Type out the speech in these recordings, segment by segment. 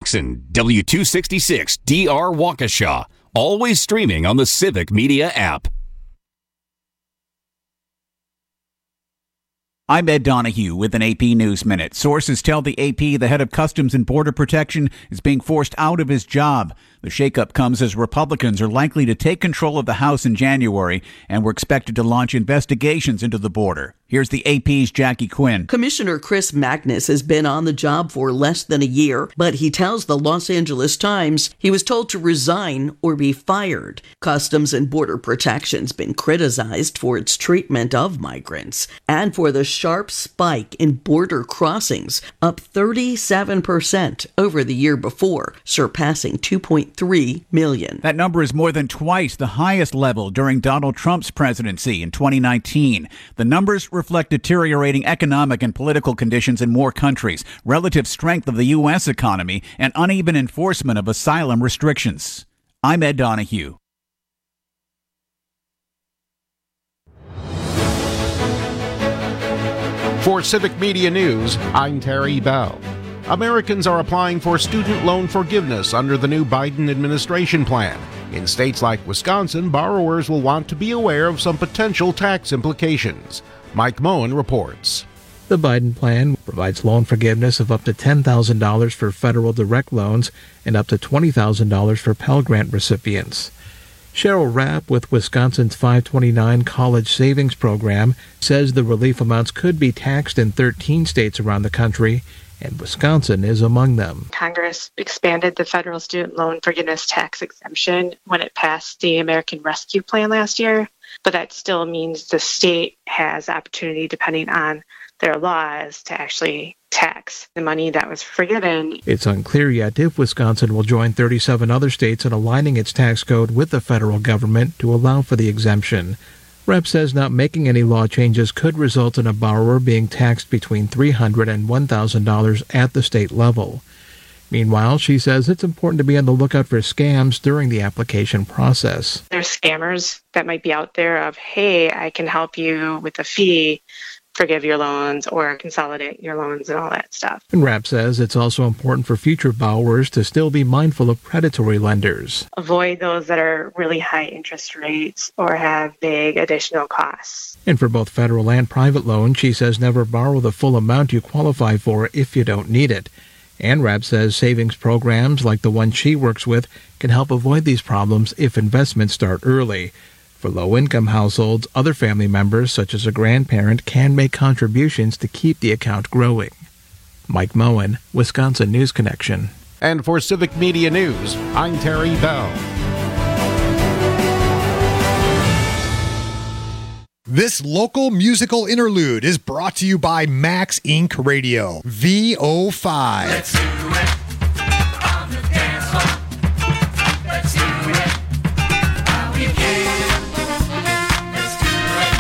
Jackson, W266 DR Waukesha. Always streaming on the Civic Media app. I'm Ed Donahue with an AP News Minute. Sources tell the AP the head of Customs and Border Protection is being forced out of his job. The shakeup comes as Republicans are likely to take control of the House in January and were expected to launch investigations into the border. Here's the AP's Jackie Quinn. Commissioner Chris Magnus has been on the job for less than a year, but he tells the Los Angeles Times he was told to resign or be fired. Customs and Border Protection's been criticized for its treatment of migrants and for the sharp spike in border crossings, up 37% over the year before, surpassing 2.3 million. That number is more than twice the highest level during Donald Trump's presidency in 2019. The numbers reflect deteriorating economic and political conditions in more countries, relative strength of the U.S. economy, and uneven enforcement of asylum restrictions. I'm Ed Donahue. For Civic Media News, I'm Terry Bell. Americans are applying for student loan forgiveness under the new Biden administration plan. In states like Wisconsin, borrowers will want to be aware of some potential tax implications. Mike Moen reports. The Biden plan provides loan forgiveness of up to $10,000 for federal direct loans and up to $20,000 for Pell Grant recipients. Cheryl Rapp with Wisconsin's 529 College Savings Program says the relief amounts could be taxed in 13 states around the country, and Wisconsin is among them. Congress expanded the federal student loan forgiveness tax exemption when it passed the American Rescue Plan last year, but that still means the state has opportunity, depending on their laws, to actually tax the money that was forgiven. It's unclear yet if Wisconsin will join 37 other states in aligning its tax code with the federal government to allow for the exemption. Rep says not making any law changes could result in a borrower being taxed between $300 and $1,000 at the state level. Meanwhile, she says it's important to be on the lookout for scams during the application process. There's scammers that might be out there of, hey, I can help you with a fee, forgive your loans, or consolidate your loans and all that stuff. And Rapp says it's also important for future borrowers to still be mindful of predatory lenders. Avoid those that are really high interest rates or have big additional costs. And for both federal and private loans, she says never borrow the full amount you qualify for if you don't need it. And Rapp says savings programs like the one she works with can help avoid these problems if investments start early. For low-income households, other family members, such as a grandparent, can make contributions to keep the account growing. Mike Moen, Wisconsin News Connection. And for Civic Media News, I'm Terry Bell. This local musical interlude is brought to you by Max Inc. Radio, VO5. Let's do it on the dance floor. Let's do it how we can. Let's do it.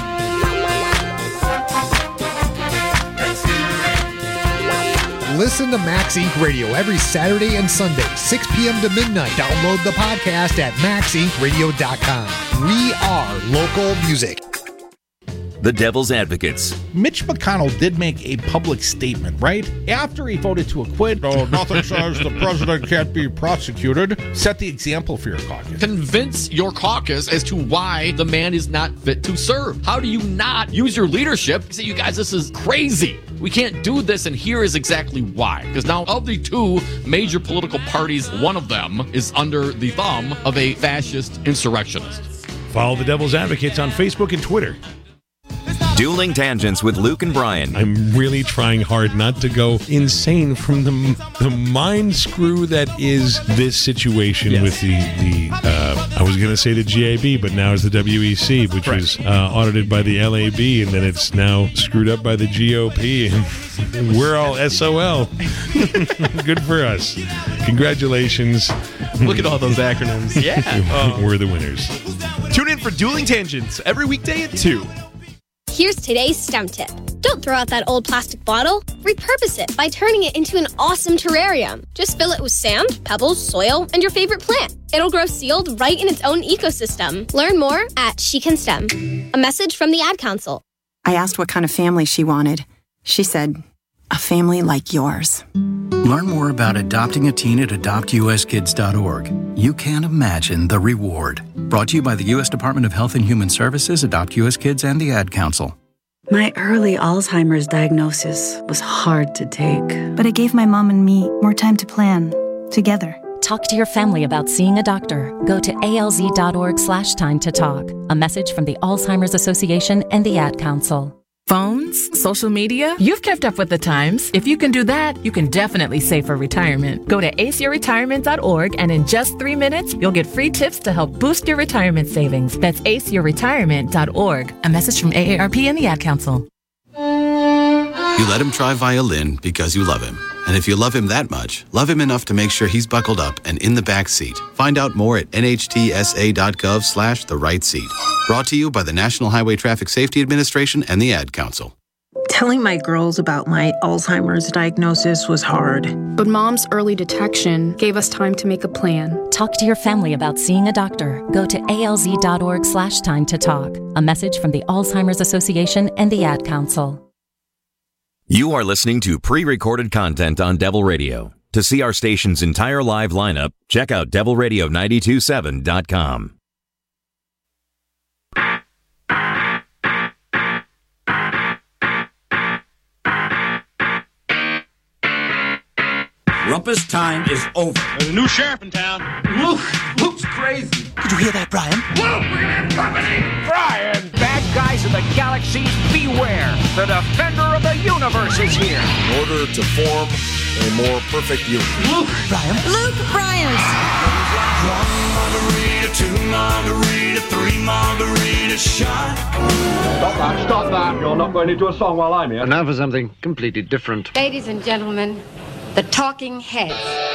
Let's do it. Listen to Max Inc. Radio every Saturday and Sunday, 6 p.m. to midnight. Download the podcast at maxincradio.com. We are local music. The Devil's Advocates. Mitch McConnell did make a public statement, right? After he voted to acquit, nothing says the president can't be prosecuted. Set the example for your caucus. Convince your caucus as to why the man is not fit to serve. How do you not use your leadership to say, you guys, this is crazy. We can't do this, and here is exactly why. Because now, of the two major political parties, one of them is under the thumb of a fascist insurrectionist. Follow the Devil's Advocates on Facebook and Twitter. Dueling Tangents with Luke and Brian. I'm really trying hard not to go insane from the mind screw that is this situation with the I was going to say the GAB, but now it's the WEC, which was audited by the LAB, and then it's now screwed up by the GOP, and we're all SOL. Good for us. Congratulations. Look at all those acronyms. Yeah. We're the winners. Tune in for Dueling Tangents every weekday at 2. Here's today's STEM tip. Don't throw out that old plastic bottle. Repurpose it by turning it into an awesome terrarium. Just fill it with sand, pebbles, soil, and your favorite plant. It'll grow sealed right in its own ecosystem. Learn more at She Can STEM. A message from the Ad Council. I asked what kind of family she wanted. She said, a family like yours. Learn more about adopting a teen at adoptuskids.org. You can't imagine the reward. Brought to you by the U.S. Department of Health and Human Services, Adopt U.S. Kids, and the Ad Council. My early Alzheimer's diagnosis was hard to take. But it gave my mom and me more time to plan, together. Talk to your family about seeing a doctor. Go to alz.org/time to talk. A message from the Alzheimer's Association and the Ad Council. Phones, social media, you've kept up with the times. If you can do that, you can definitely save for retirement. Go to aceyourretirement.org and in just 3 minutes, you'll get free tips to help boost your retirement savings. That's aceyourretirement.org. A message from AARP and the Ad Council. You let him try violin because you love him. And if you love him that much, love him enough to make sure he's buckled up and in the back seat. Find out more at nhtsa.gov/the right seat. Brought to you by the National Highway Traffic Safety Administration and the Ad Council. Telling my girls about my Alzheimer's diagnosis was hard. But Mom's early detection gave us time to make a plan. Talk to your family about seeing a doctor. Go to alz.org/time to talk. A message from the Alzheimer's Association and the Ad Council. You are listening to pre-recorded content on Devil Radio. To see our station's entire live lineup, check out devilradio927.com. Rumpus time is over. There's a new sheriff in town. Luke's crazy. Did you hear that, Brian? Luke, we're gonna have company! Brian! Bad guys of the galaxies, beware! The defender of the universe is here! In order to form a more perfect union. Luke! Brian! Luke Bryant! 1 margarita, 2 margarita, 3 margarita shot. Stop that. You're not going into a song while I'm here. And now for something completely different. Ladies and gentlemen, the Talking Heads.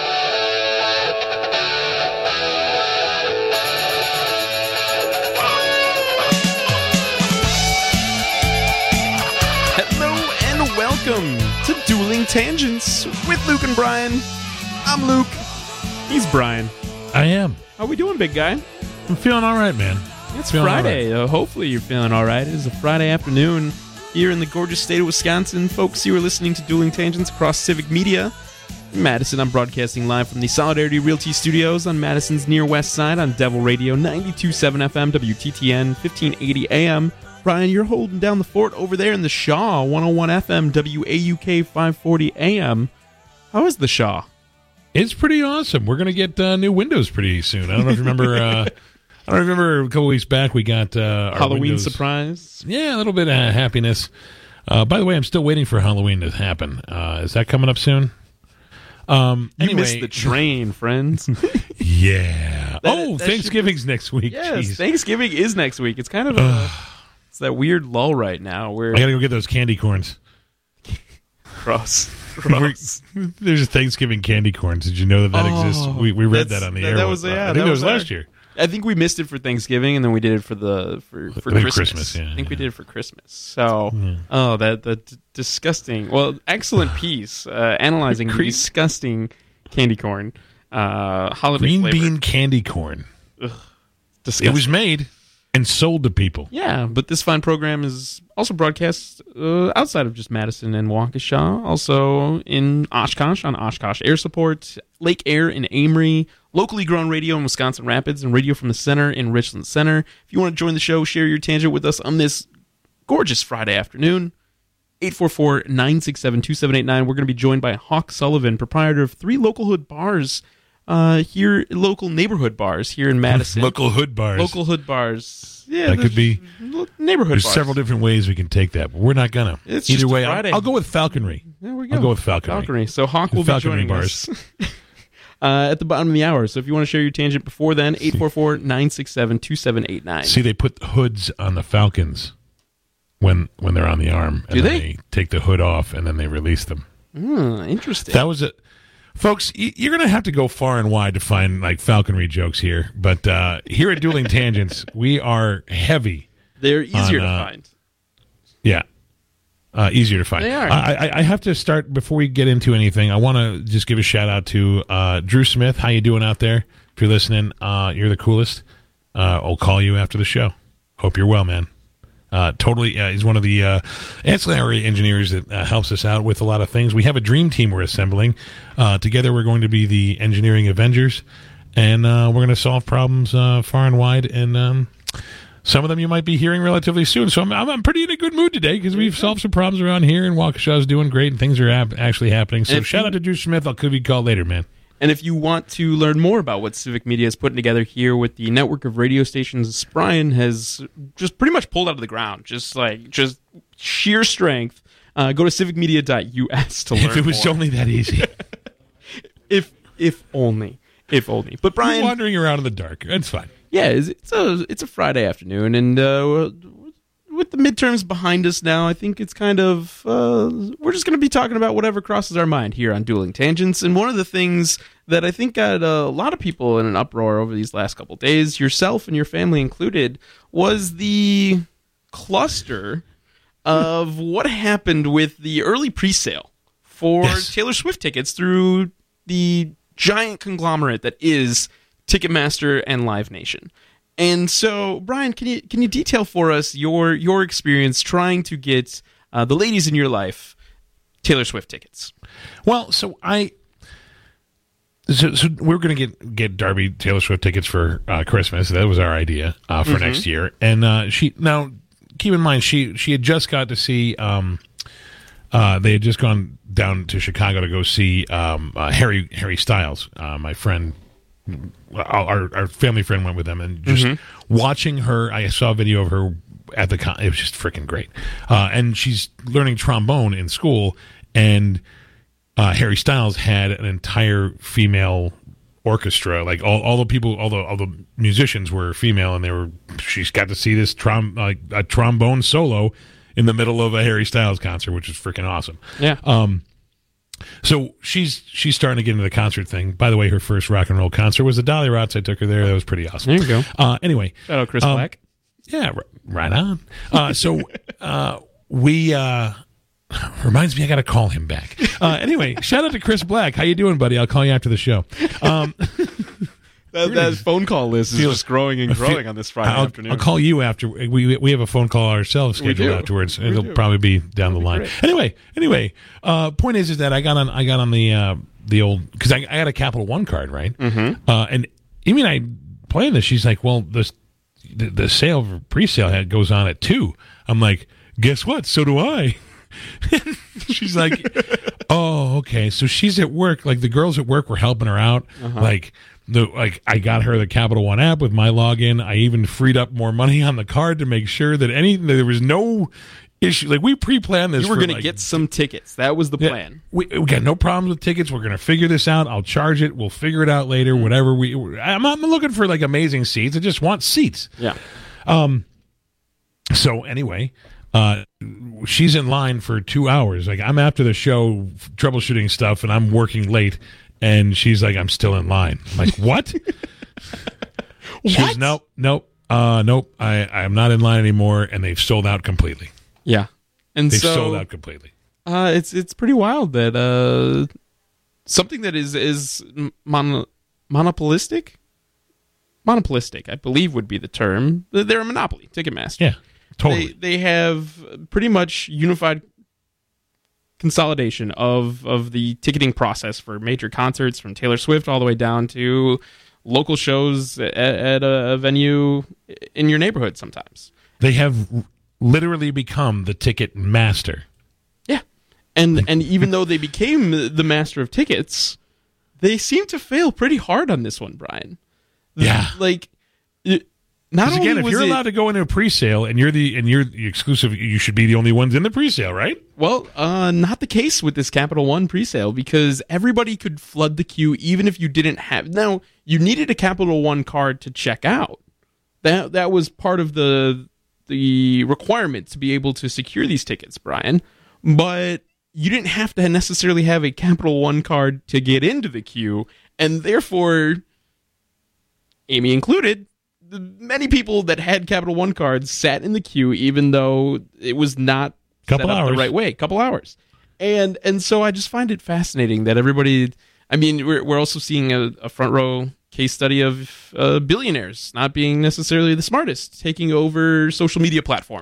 Hello and welcome to Dueling Tangents with Luke and Brian. I'm Luke. He's Brian. I am. How we doing, big guy? I'm feeling all right, man. It's Feeling Friday. Hopefully you're feeling all right. It is a Friday afternoon here in the gorgeous state of Wisconsin. Folks, you are listening to Dueling Tangents across Civic Media. In Madison, I'm broadcasting live from the Solidarity Realty Studios on Madison's Near West Side on Devil Radio 92.7 FM, WTTN, 1580 AM. Brian, you're holding down the fort over there in the Shaw, 101 FM, WAUK 540 AM. How is the Shaw? It's pretty awesome. We're going to get new windows pretty soon. I don't know if you remember. I don't remember a couple weeks back we got our Halloween windows. surprise. Yeah, a little bit of happiness. By the way, I'm still waiting for Halloween to happen. Is that coming up soon? You Anyway, missed the train, friends. Yeah. That Thanksgiving's next week. Yes, Jeez. Thanksgiving is next week. It's kind of it's that weird lull right now where I got to go get those candy corns. Gross. There's Thanksgiving candy corns. Did you know that exists? We read that on the air. That was I think that was last year. I think we missed it for Thanksgiving, and then we did it for Christmas. Yeah, I think we did it for Christmas. So, that disgusting. Well, excellent piece analyzing the disgusting candy corn holiday green flavor. bean candy corn. Ugh, disgusting. It was made and sold to people. Yeah, but this fine program is also broadcast outside of just Madison and Waukesha, also in Oshkosh on Oshkosh Air Support, Lake Air in Amory, locally grown radio in Wisconsin Rapids, and radio from the center in Richland Center. If you want to join the show, share your tangent with us on this gorgeous Friday afternoon, 844-967-2789. We're going to be joined by Hawk Sullivan, proprietor of 3 local hood bars here, local neighborhood bars here in Madison. Local hood bars. Local hood bars. Yeah, that could be neighborhood There's bars. several different ways we can take that, but we're not going to. It's Either just way, Friday. I'll go with falconry. There we go. I'll go with falconry. So Hawk will be Falconry joining bars. us at the bottom of the hour. So if you want to share your tangent before then, 844-967-2789. See, they put hoods on the falcons when they're on the arm. And Do then they? take the hood off, and then they release them. Interesting. That was it. Folks, you're going to have to go far and wide to find like falconry jokes here. But here at Dueling Tangents, we are heavy. They're easier to find. Yeah. Easier to find. They are. I have to start, before we get into anything, I want to just give a shout out to Drew Smith. How you doing out there? If you're listening, you're the coolest. I'll call you after the show. Hope you're well, man. He's one of the ancillary engineers that helps us out with a lot of things. We have a dream team we're assembling. Together we're going to be the engineering Avengers, and we're going to solve problems far and wide, and some of them you might be hearing relatively soon. So I'm pretty in a good mood today because we've solved some problems around here, and Waukesha's doing great, and things are actually happening. So shout out to Drew Smith. I'll give you a call later, man. And if you want to learn more about what Civic Media is putting together here with the network of radio stations Brian has just pretty much pulled out of the ground, just sheer strength, go to civicmedia.us to learn If it was more. only that easy. If only. But Brian, you're wandering around in the dark. It's fine. Yeah, it's a Friday afternoon, and with the midterms behind us now, I think it's kind of we're just going to be talking about whatever crosses our mind here on Dueling Tangents. And one of the things that I think got a lot of people in an uproar over these last couple days, yourself and your family included, was the cluster of what happened with the early pre-sale for Taylor Swift tickets through the giant conglomerate that is Ticketmaster and Live Nation. And so, Brian, can you detail for us your experience trying to get the ladies in your life Taylor Swift tickets? Well, so we're going to get Darby Taylor Swift tickets for Christmas. That was our idea for next year. And she now keep in mind she had just got to see. They had just gone down to Chicago to go see Harry Styles. My friend. Our family friend went with them, and just watching her, I saw a video of her at the it was just freaking great. And she's learning trombone in school, and Harry Styles had an entire female orchestra, like all the people, all the musicians were female, and she's got to see this a trombone solo in the middle of a Harry Styles concert, which is freaking awesome. Yeah. So she's starting to get into the concert thing. By the way, her first rock and roll concert was the Dolly Rots. I took her there. That was pretty awesome. There you go. Anyway. Shout out Chris Black. Yeah, right on. We reminds me I got to call him back. Anyway, shout out to Chris Black. How you doing, buddy? I'll call you after the show. That phone call list is just growing and growing on this Friday afternoon. I'll call you after. We have a phone call ourselves scheduled afterwards. It'll probably be down the line. Anyway. Point is that I got on the old, because I got a Capital One card, right? Mm-hmm. And even I playing this, she's like, well, the sale for pre-sale goes on at 2. I'm like, guess what? So do I. She's like, oh, okay. So she's at work. Like the girls at work were helping her out. I got her the Capital One app with my login. I even freed up more money on the card to make sure that there was no issue. Like we pre-planned this. You were going to get some tickets. That was the plan. We got no problems with tickets. We're going to figure this out. I'll charge it. We'll figure it out later. Whatever I'm not looking for like amazing seats. I just want seats. Yeah. So anyway, she's in line for 2 hours. Like I'm after the show troubleshooting stuff, and I'm working late. And she's like, I'm still in line. I'm like, what? She goes, nope. I'm not in line anymore, and they've sold out completely. Yeah, and they've sold out completely. It's pretty wild that something that is monopolistic, I believe would be the term. They're a monopoly, Ticketmaster. Yeah, totally. They have pretty much unified consolidation of the ticketing process for major concerts, from Taylor Swift all the way down to local shows at a venue in your neighborhood sometimes. They have literally become the ticket master. Yeah. And even though they became the master of tickets, they seem to fail pretty hard on this one, Brian. Yeah. Like, not only again, if you're allowed to go into a pre-sale and you're the exclusive, you should be the only ones in the pre-sale, right? Well, not the case with this Capital One pre-sale, because everybody could flood the queue even if you didn't have. Now, you needed a Capital One card to check out. That was part of the requirement to be able to secure these tickets, Brian. But you didn't have to necessarily have a Capital One card to get into the queue, and therefore, Amy included, many people that had Capital One cards sat in the queue even though it was not set up the right way. Couple hours. And so I just find it fascinating that everybody, I mean, we're also seeing a front row case study of billionaires not being necessarily the smartest, taking over social media platforms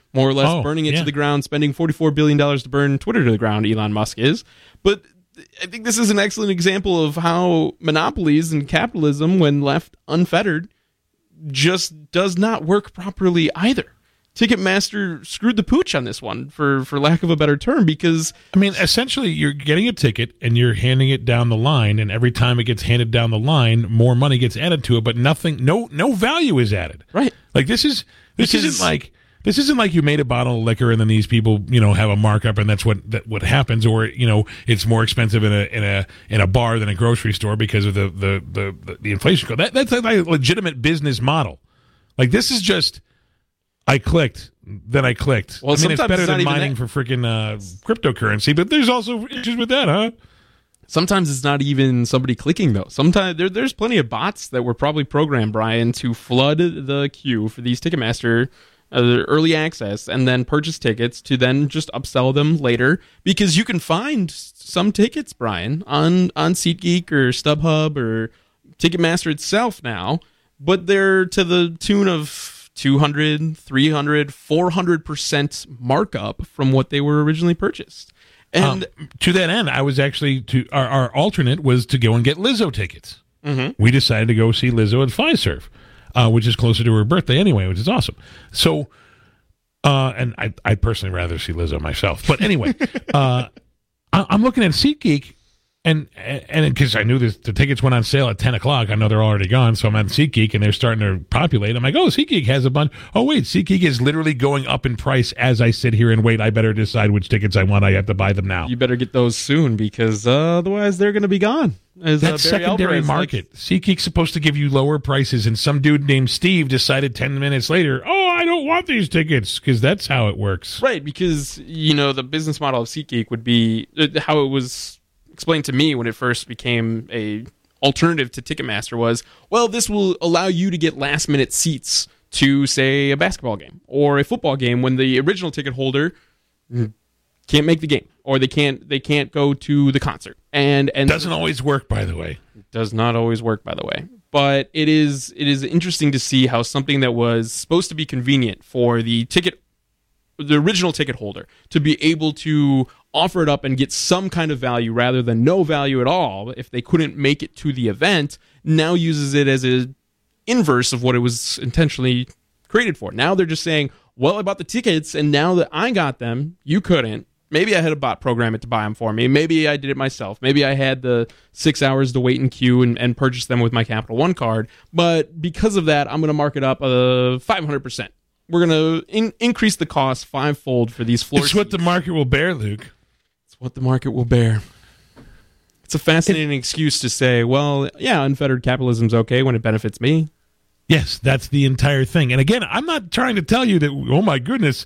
more or less burning it yeah. to the ground, spending $44 billion to burn Twitter to the ground, Elon Musk is. But I think this is an excellent example of how monopolies and capitalism, when left unfettered, just does not work properly either. Ticketmaster screwed the pooch on this one, for lack of a better term, because... I mean, essentially, you're getting a ticket, and you're handing it down the line, and every time it gets handed down the line, more money gets added to it, but no value is added. Right. Like, this isn't like you made a bottle of liquor, and then these people, have a markup, and that's what happens, or, it's more expensive in a bar than a grocery store because of the inflation code. That's a legitimate business model. Like, this is just... I clicked. Well, I mean, it's better than mining for freaking cryptocurrency, but there's also issues with that, huh? Sometimes it's not even somebody clicking, though. Sometimes there's plenty of bots that were probably programmed, Brian, to flood the queue for these Ticketmaster early access and then purchase tickets to then just upsell them later, because you can find some tickets, Brian, on SeatGeek or StubHub or Ticketmaster itself now, but they're to the tune of 200, 300, 400% markup from what they were originally purchased. And to that end, I was actually our alternate was to go and get Lizzo tickets. Mm-hmm. We decided to go see Lizzo at Fiserv, which is closer to her birthday anyway, which is awesome. So, and I'd personally rather see Lizzo myself. But anyway, I'm looking at SeatGeek. And because I knew the tickets went on sale at 10 o'clock, I know they're already gone, so I'm on SeatGeek, and they're starting to populate. I'm like, oh, SeatGeek has a bunch. Oh, wait, SeatGeek is literally going up in price as I sit here and wait. I better decide which tickets I want. I have to buy them now. You better get those soon, because otherwise they're going to be gone. That's secondary market. SeatGeek's supposed to give you lower prices, and some dude named Steve decided 10 minutes later, oh, I don't want these tickets, because that's how it works. Right, because, the business model of SeatGeek would be how it was explained to me when it first became a alternative to Ticketmaster was, well, this will allow you to get last minute seats to, say, a basketball game or a football game when the original ticket holder can't make the game, or they can't go to the concert. And doesn't always work, by the way. It does not always work, by the way. But it is interesting to see how something that was supposed to be convenient for the original ticket holder to be able to offer it up and get some kind of value rather than no value at all if they couldn't make it to the event, now uses it as an inverse of what it was intentionally created for. Now they're just saying, well, I bought the tickets, and now that I got them, you couldn't. Maybe I had a bot program it to buy them for me. Maybe I did it myself. Maybe I had the 6 hours to wait in queue and purchase them with my Capital One card. But because of that, I'm going to mark it up 500%. We're going to increase the cost fivefold for these floor seats. It's what the market will bear, Luke. It's what the market will bear. It's a fascinating excuse to say, well, yeah, unfettered capitalism's okay when it benefits me. Yes, that's the entire thing. And again, I'm not trying to tell you that, oh my goodness,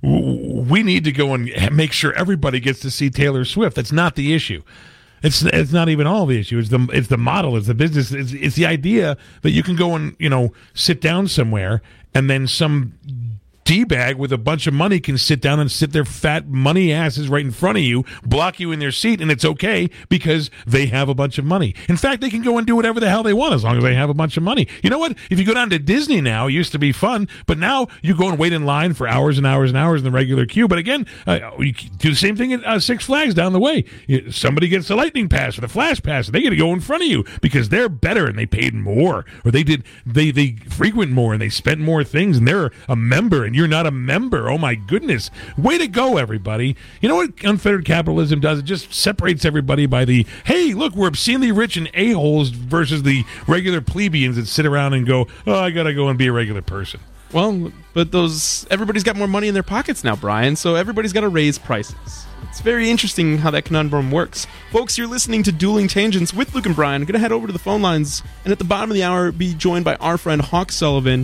we need to go and make sure everybody gets to see Taylor Swift. That's not the issue. It's not even all the issue. It's the model. It's the business. It's the idea that you can go and sit down somewhere, and then some D-bag with a bunch of money can sit down and sit their fat money asses right in front of you, block you in their seat, and it's okay because they have a bunch of money. In fact, they can go and do whatever the hell they want as long as they have a bunch of money. You know what? If you go down to Disney now, it used to be fun, but now you go and wait in line for hours and hours and hours in the regular queue. But again, you do the same thing at Six Flags down the way. Somebody gets the Lightning Pass or the Flash Pass, and they get to go in front of you because they're better and they paid more, or they frequent more and they spent more things, and they're a member and you're not a member. Oh my goodness. Way to go, everybody. You know what unfettered capitalism does? It just separates everybody by the, hey, look, we're obscenely rich and a-holes versus the regular plebeians that sit around and go, oh, I gotta go and be a regular person. Well, but everybody's got more money in their pockets now, Brian, so everybody's got to raise prices. It's very interesting how that conundrum works. Folks, you're listening to Dueling Tangents with Luke and Brian. I'm going to head over to the phone lines, and at the bottom of the hour, be joined by our friend Hawk Sullivan.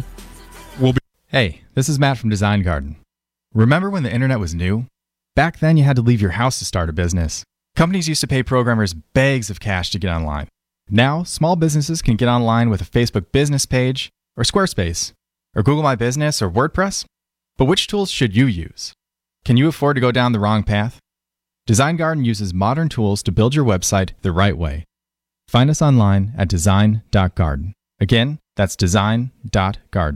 Hey, this is Matt from Design Garden. Remember when the internet was new? Back then, you had to leave your house to start a business. Companies used to pay programmers bags of cash to get online. Now, small businesses can get online with a Facebook business page, or Squarespace, or Google My Business, or WordPress. But which tools should you use? Can you afford to go down the wrong path? Design Garden uses modern tools to build your website the right way. Find us online at design.garden. Again, that's design.garden.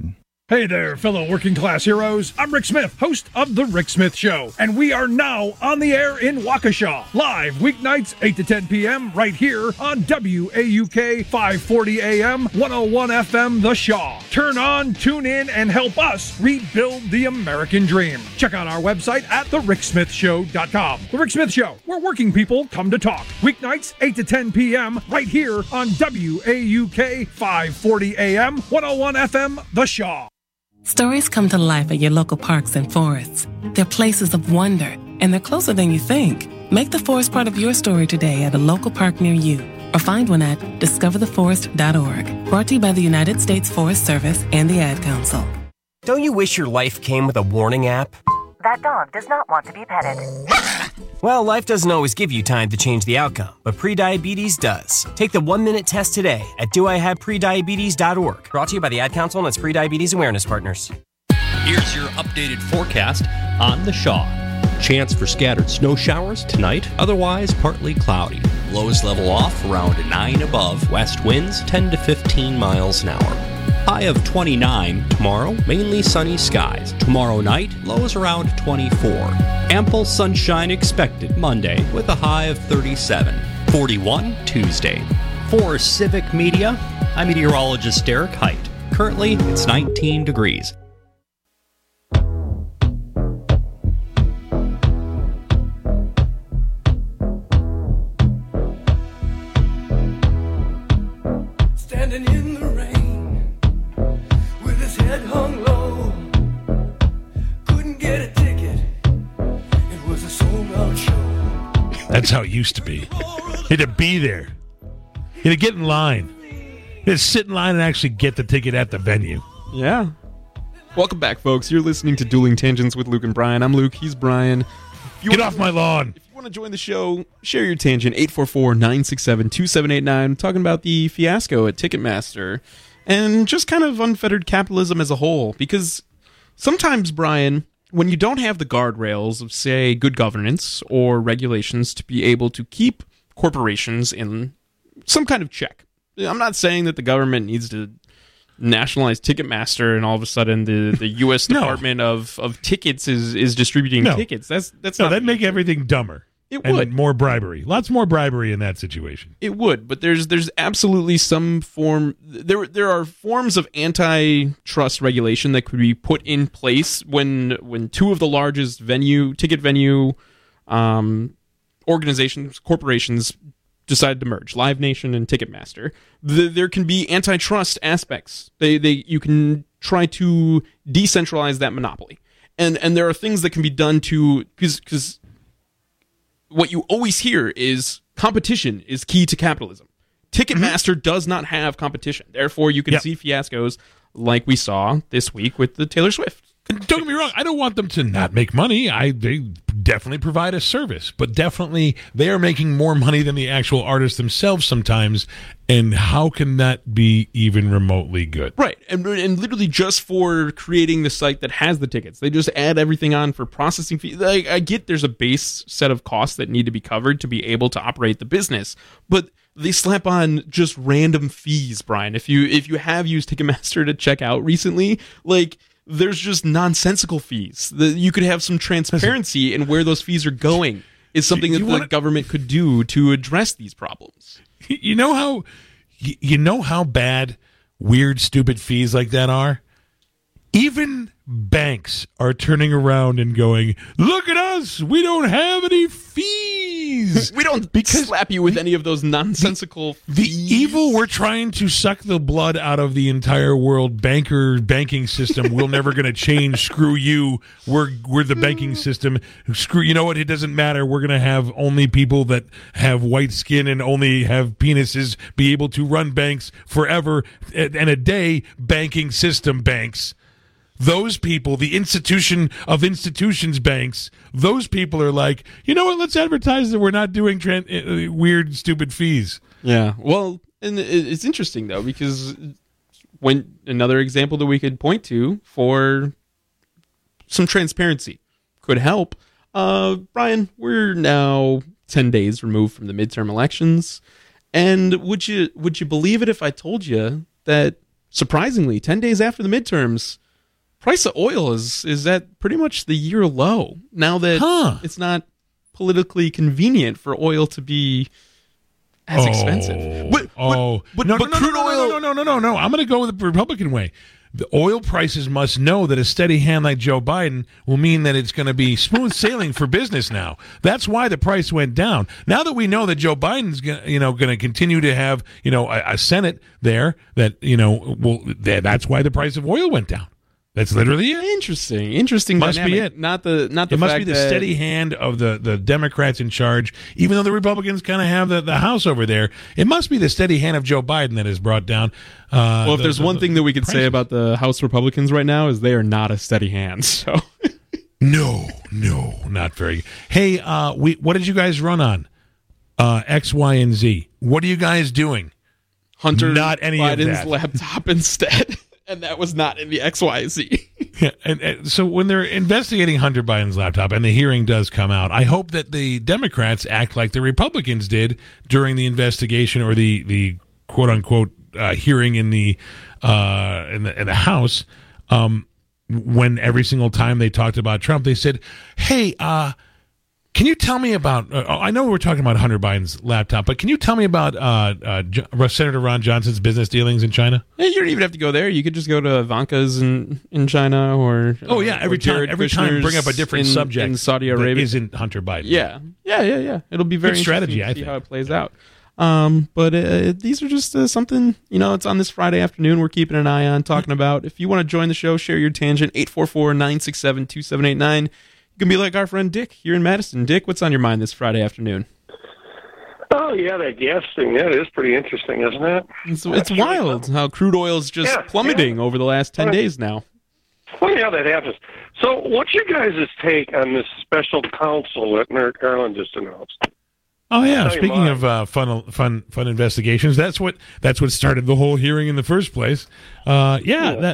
Hey there, fellow working class heroes. I'm Rick Smith, host of The Rick Smith Show, and we are now on the air in Waukesha, live weeknights 8 to 10 p.m. right here on WAUK 540 AM, 101 FM The Shaw. Turn on, tune in, and help us rebuild the American dream. Check out our website at thericksmithshow.com. The Rick Smith Show, where working people come to talk. Weeknights 8 to 10 p.m. right here on WAUK 540 AM, 101 FM The Shaw. Stories come to life at your local parks and forests. They're places of wonder, and they're closer than you think. Make the forest part of your story today at a local park near you, or find one at discovertheforest.org. Brought to you by the United States Forest Service and the Ad Council. Don't you wish your life came with a warning app? That dog does not want to be petted. Well, life doesn't always give you time to change the outcome, but prediabetes does. Take the 1-minute test today at doihaveprediabetes.org. Brought to you by the Ad Council and its pre-diabetes awareness partners. Here's your updated forecast on the Shaw. Chance for scattered snow showers tonight, otherwise partly cloudy. Lows level off around 9 above, west winds 10 to 15 miles an hour. High of 29 tomorrow, mainly sunny skies. Tomorrow night, lows around 24. Ample sunshine expected Monday with a high of 37. 41 Tuesday. For Civic Media, I'm meteorologist Derek Height. Currently, it's 19 degrees. Standing in the rain with his head hung low, couldn't get a ticket. It was a sold-out show. That's how it used to be. You had to be there. You had to get in line. You had to sit in line and actually get the ticket at the venue. Yeah. Welcome back, folks. You're listening to Dueling Tangents with Luke and Brian. I'm Luke. He's Brian. Get off my lawn. If you want to join the show, share your tangent. 844-967-2789. Talking about the fiasco at Ticketmaster and just kind of unfettered capitalism as a whole. Because sometimes, Brian, when you don't have the guardrails of, say, good governance or regulations to be able to keep corporations in some kind of check. I'm not saying that the government needs to nationalize Ticketmaster and all of a sudden the U.S. Department of Tickets is distributing tickets. That's not. That'd make everything dumber. It and would. More bribery. Lots more bribery in that situation. It would, but there's absolutely some form. There are forms of antitrust regulation that could be put in place when two of the largest ticket venue organizations, corporations, decided to merge, Live Nation and Ticketmaster. There can be antitrust aspects. You can try to decentralize that monopoly, and there are things that can be done to because what you always hear is competition is key to capitalism. Ticketmaster does not have competition. Therefore, you can see fiascos like we saw this week with the Taylor Swift. And don't get me wrong, I don't want them to not make money. They definitely provide a service, but definitely they are making more money than the actual artists themselves sometimes. And how can that be even remotely good? Right, and literally just for creating the site that has the tickets, they just add everything on for processing fees. I get there's a base set of costs that need to be covered to be able to operate the business, but they slap on just random fees, Brian. If you have used Ticketmaster to check out recently, there's just nonsensical fees. You could have some transparency in where those fees are going. Is something that the government could do to address these problems. You know how bad weird, stupid fees like that are? Even banks are turning around and going, look at us, we don't have any fees. We don't slap you with any of those nonsensical fees. The evil we're trying to suck the blood out of the entire world banking system, we're never going to change. Screw you. We're the banking system. Screw, you know what? It doesn't matter. We're going to have only people that have white skin and only have penises be able to run banks forever and a day. Banking system banks. Those people, the institution of institutions banks, those people are like, you know what, let's advertise that we're not doing weird, stupid fees. Yeah, well, and it's interesting, though, because when another example that we could point to for some transparency could help. Brian, we're now 10 days removed from the midterm elections, and would you believe it if I told you that, surprisingly, 10 days after the midterms, price of oil is at pretty much the year low now that it's not politically convenient for oil to be as expensive. But crude oil. No. I'm going to go with the Republican way. The oil prices must know that a steady hand like Joe Biden will mean that it's going to be smooth sailing for business now. That's why the price went down. Now that we know that Joe Biden's going to continue to have a Senate there, that's why the price of oil went down. That's literally it. Interesting. Must dynamic. be it. Not the. It must be the steady hand of the Democrats in charge, even though the Republicans kind of have the House over there. It must be the steady hand of Joe Biden that has brought down. Well, if there's one thing that we could say about the House Republicans right now is they are not a steady hand. So. No, not very. Hey, what did you guys run on? X, Y, and Z. What are you guys doing? Hunter not any Biden's of that. laptop instead. And that was not in the XYZ. Yeah, and so when they're investigating Hunter Biden's laptop and the hearing does come out, I hope that the Democrats act like the Republicans did during the investigation or the quote unquote hearing in the House. When every single time they talked about Trump, they said, "Hey, can you tell me about? I know we're talking about Hunter Biden's laptop, but can you tell me about Senator Ron Johnson's business dealings in China?" Yeah, you don't even have to go there. You could just go to Ivanka's in China, or every time bring up a different subject in Saudi Arabia that isn't Hunter Biden. Yeah. It'll be very good strategy. interesting to I see think how it plays out. But these are just something, it's on this Friday afternoon we're keeping an eye on, talking about. If you want to join the show, share your tangent, 844-967-2789. You can be like our friend Dick here in Madison. Dick, what's on your mind this Friday afternoon? Oh, yeah, that gas thing. That is pretty interesting, isn't it? It's wild how crude oil is just plummeting over the last 10 days now. Funny how that happens. So what's your guys' take on this special counsel that Merrick Garland just announced? Oh yeah! Speaking of fun investigations, that's what started the whole hearing in the first place. Here's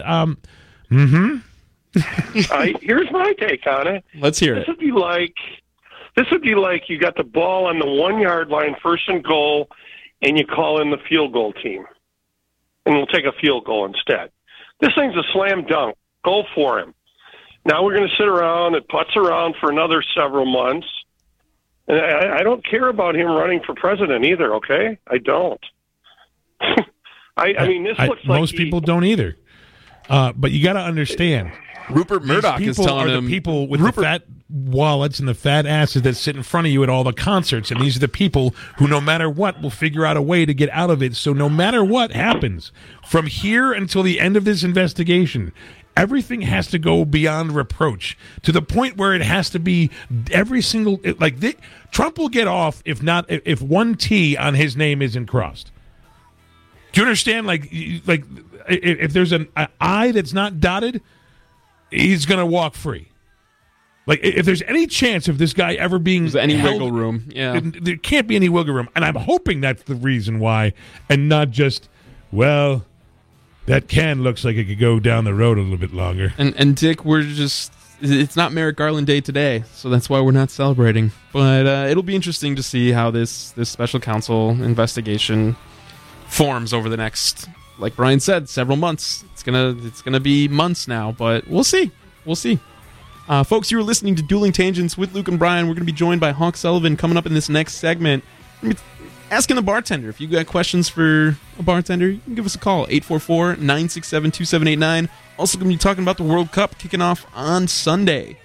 my take on it. Let's hear it. This would be like you got the ball on the 1 yard line, first and goal, and you call in the field goal team, and we'll take a field goal instead. This thing's a slam dunk. Go for him. Now we're going to sit around and putz around for another several months. And I don't care about him running for president either, okay? I don't. I mean, this looks like most people don't either. But you got to understand, Rupert Murdoch is telling him, the people with the fat wallets and the fat asses that sit in front of you at all the concerts, and these are the people who, no matter what, will figure out a way to get out of it. So no matter what happens, from here until the end of this investigation, everything has to go beyond reproach to the point where it has to be every single Trump will get off if one T on his name isn't crossed. Do you understand? Like if there's an I that's not dotted, he's going to walk free. Like if there's any chance of this guy ever being there's any wiggle room, there can't be any wiggle room, and I'm hoping that's the reason why, and not just that can looks like it could go down the road a little bit longer. And Dick, it's not Merrick Garland Day today, so that's why we're not celebrating. But it'll be interesting to see how this special counsel investigation forms over the next, like Brian said, several months. It's gonna be months now, but we'll see. Folks, you were listening to Dueling Tangents with Luke and Brian. We're going to be joined by Hawk Sullivan coming up in this next segment. Asking the bartender. If you got questions for a bartender, you can give us a call, 844-967-2789. Also going to be talking about the World Cup kicking off on Sunday.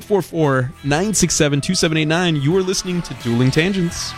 844-967-2789. You are listening to Dueling Tangents.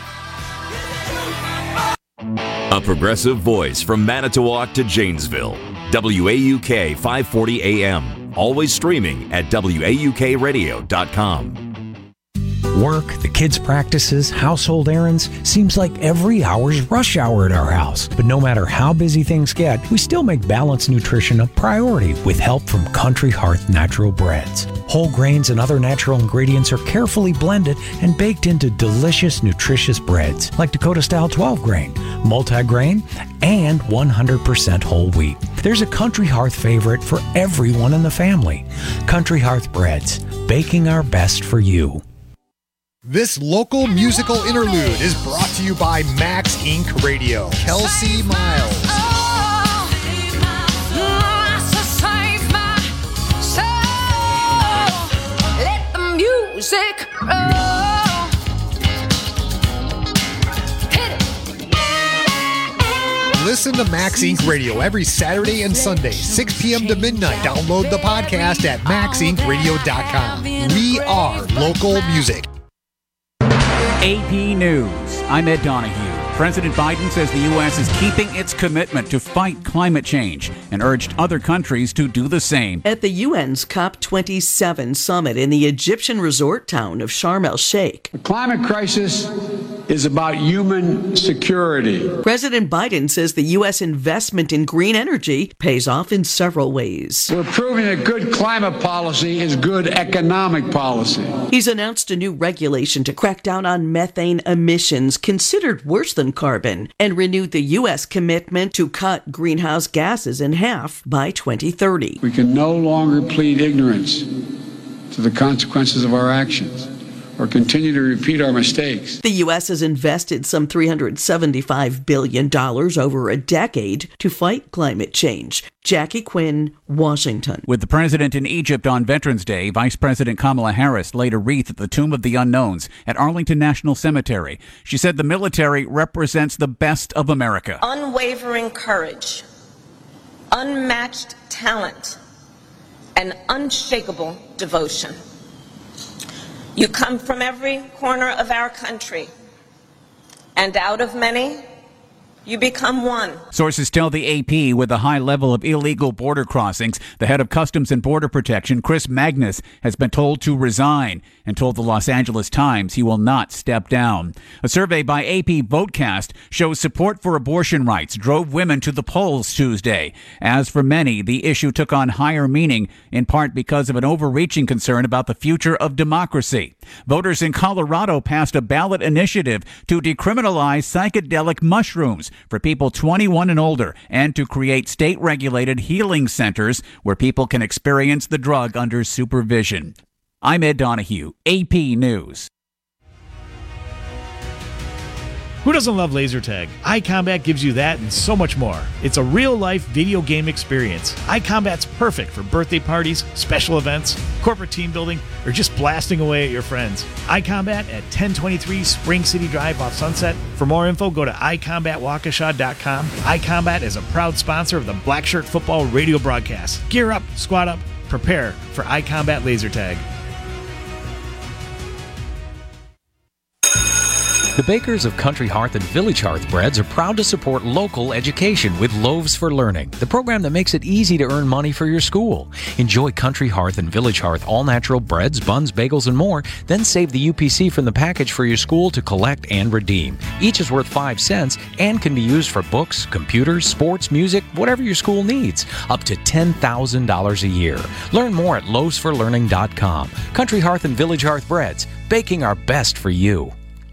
A progressive voice from Manitowoc to Janesville. WAUK 540 AM. Always streaming at WAUKradio.com. Work, the kids' practices, household errands, seems like every hour's rush hour at our house. But no matter how busy things get, we still make balanced nutrition a priority with help from Country Hearth Natural Breads. Whole grains and other natural ingredients are carefully blended and baked into delicious, nutritious breads like Dakota-style 12-grain, multi-grain, and 100% whole wheat. There's a Country Hearth favorite for everyone in the family. Country Hearth Breads, baking our best for you. This local musical interlude is brought to you by Max Inc. Radio. Kelsey Miles. Listen to Max Inc. Radio every Saturday and Sunday, 6 p.m. to midnight. Download the podcast at maxincradio.com. We are local music. AP News. I'm Ed Donahue. President Biden says the U.S. is keeping its commitment to fight climate change and urged other countries to do the same. At the UN's COP27 summit in the Egyptian resort town of Sharm el-Sheikh. The climate crisis is about human security. President Biden says the U.S. investment in green energy pays off in several ways. We're proving that good climate policy is good economic policy. He's announced a new regulation to crack down on methane emissions, considered worse than carbon, and renewed the U.S. commitment to cut greenhouse gases in half by 2030. We can no longer plead ignorance to the consequences of our actions or continue to repeat our mistakes. The U.S. has invested some $375 billion over a decade to fight climate change. Jackie Quinn, Washington. With the president in Egypt on Veterans Day, Vice President Kamala Harris laid a wreath at the Tomb of the Unknowns at Arlington National Cemetery. She said the military represents the best of America. Unwavering courage, unmatched talent, and unshakable devotion. You come from every corner of our country, and out of many, you become one. Sources tell the AP with a high level of illegal border crossings, the head of Customs and Border Protection, Chris Magnus, has been told to resign and told the Los Angeles Times he will not step down. A survey by AP Votecast shows support for abortion rights drove women to the polls Tuesday. As for many, the issue took on higher meaning, in part because of an overreaching concern about the future of democracy. Voters in Colorado passed a ballot initiative to decriminalize psychedelic mushrooms for people 21 and older and to create state-regulated healing centers where people can experience the drug under supervision. I'm Ed Donahue, AP News. Who doesn't love laser tag? iCombat gives you that and so much more. It's a real-life video game experience. iCombat's perfect for birthday parties, special events, corporate team building, or just blasting away at your friends. iCombat at 1023 Spring City Drive off Sunset. For more info, go to iCombatWaukesha.com. iCombat is a proud sponsor of the Black Shirt Football radio broadcast. Gear up, squad up, prepare for iCombat laser tag. The bakers of Country Hearth and Village Hearth breads are proud to support local education with Loaves for Learning, the program that makes it easy to earn money for your school. Enjoy Country Hearth and Village Hearth all-natural breads, buns, bagels, and more. Then save the UPC from the package for your school to collect and redeem. Each is worth 5 cents and can be used for books, computers, sports, music, whatever your school needs. Up to $10,000 a year. Learn more at loavesforlearning.com. Country Hearth and Village Hearth breads, baking our best for you.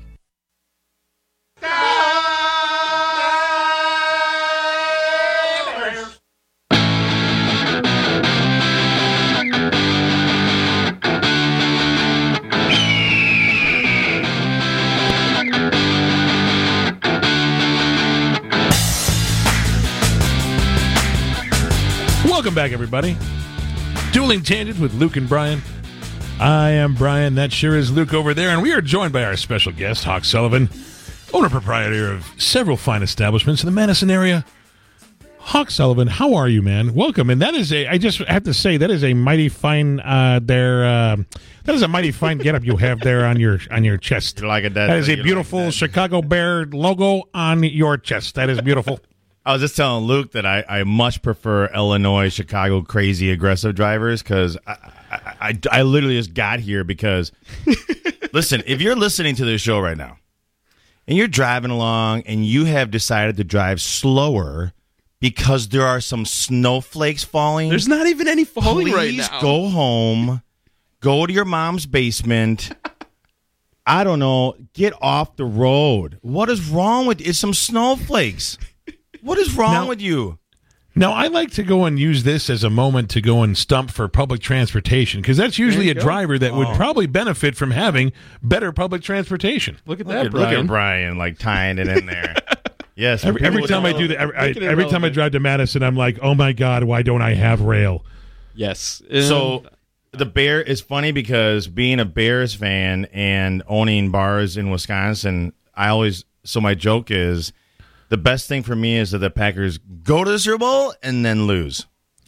Welcome back, everybody. Dueling Tangents with Luke and Brian. I am Brian. That sure is Luke over there. And we are joined by our special guest, Hawk Sullivan, owner-proprietor of several fine establishments in the Madison area. Hawk Sullivan, how are you, man? Welcome. And that is I just have to say, that is a mighty fine, that is a mighty fine getup you have there on your chest. You like it, that is a beautiful like Chicago Bear logo on your chest. That is beautiful. I was just telling Luke that I much prefer Illinois, Chicago, crazy, aggressive drivers because I literally just got here because, listen, if you're listening to this show right now and you're driving along and you have decided to drive slower because there are some snowflakes falling. There's not even any falling right now. Please go home, go to your mom's basement. I don't know, get off the road. What is wrong with you? It's some snowflakes. What is wrong with you? Now, I like to go and use this as a moment to go and stump for public transportation because that's usually a driver that would probably benefit from having better public transportation. Look at that, Brian. Look at Brian, like tying it in there. Yes. Every time I do that, every time I drive to Madison, I'm like, oh my God, why don't I have rail? Yes. So the Bear is funny because being a Bears fan and owning bars in Wisconsin, so my joke is, The best thing for me is that the Packers go to the Super Bowl and then lose.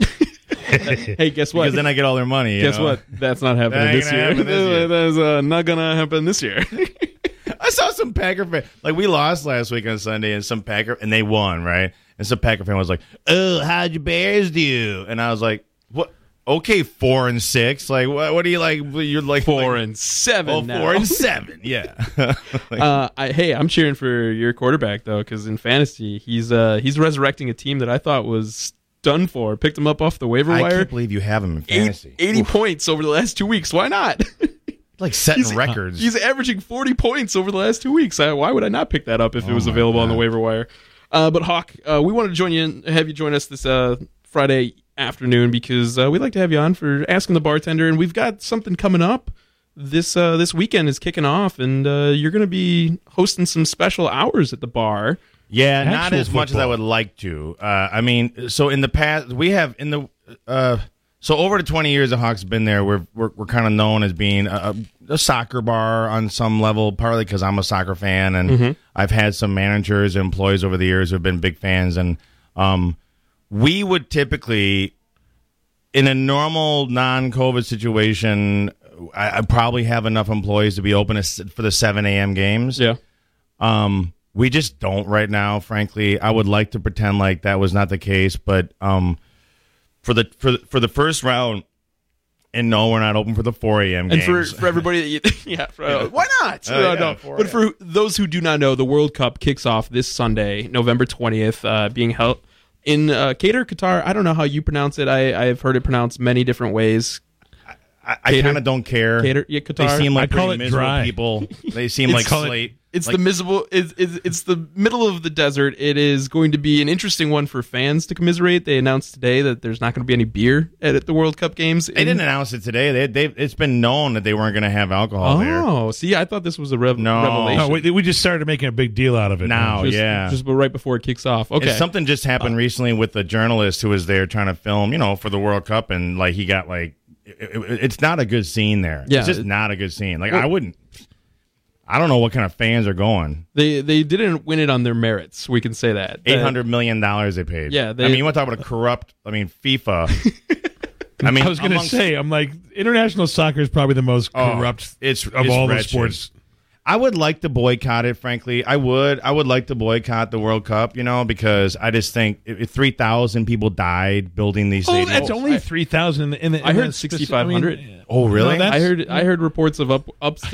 Hey, guess what? Because then I get all their money. Guess what? That's not happening this year. That's not going to happen this year. I saw some Packer fan. Like, we lost last week on Sunday, and some Packer, and they won, right? And some Packer fan was like, "Oh, how'd your Bears do?" And I was like, "What? Okay, 4-6. Like, what do you like? You're like 4-7. Oh, now. 4-7. Yeah. I'm cheering for your quarterback though, because in fantasy, he's resurrecting a team that I thought was done for. Picked him up off the waiver wire. I can't believe you have him in fantasy. 80 points over the last 2 weeks. Why not? Like setting records. He's averaging 40 points over the last 2 weeks. Why would I not pick that up if it was available on the waiver wire? But Hawk, we wanted to join you and have you join us this Friday afternoon because we'd like to have you on for Asking the Bartender, and we've got something coming up. This weekend is kicking off, and you're going to be hosting some special hours at the bar. Yeah, not as much as I would like to. I mean, so in the past, we have in the so over the 20 years the Hawks have been there, we're kind of known as being a soccer bar on some level, partly because I'm a soccer fan, and I've had some managers and employees over the years who have been big fans, and we would typically, in a normal non-COVID situation, I probably have enough employees to be open for the 7 a.m. games. Yeah. We just don't right now, frankly. I would like to pretend like that was not the case, but for the first round, and no, we're not open for the 4 a.m. games. And for everybody, why not? No. But for those who do not know, the World Cup kicks off this Sunday, November 20th, being held in Qatar, Qatar. I don't know how you pronounce it. I've heard it pronounced many different ways. I kind of don't care. Qatar, yeah, Qatar. They seem like I call pretty it miserable dry. people. They seem like slate. It's like, the miserable. It's the middle of the desert. It is going to be an interesting one for fans to commiserate. They announced today that there's not going to be any beer at the World Cup games. They didn't announce it today. It's been known that they weren't going to have alcohol there. Oh, see, I thought this was a revelation. No, we just started making a big deal out of it. Now, just right before it kicks off. Okay, something just happened recently with the journalist who was there trying to film, for the World Cup, and like he got like. It's not a good scene there. Yeah, it's just not a good scene. Like I don't know what kind of fans are going. They didn't win it on their merits. We can say that. $800 million they paid. Yeah, you want to talk about a corrupt? FIFA. I was going to say, I'm like, international soccer is probably the most corrupt of all the sports. I would like to boycott it, frankly. I would like to boycott the World Cup, because I just think if 3,000 people died building these stadiums. Oh, that's only 3,000 I heard 6,500. Oh, really? I heard reports of up to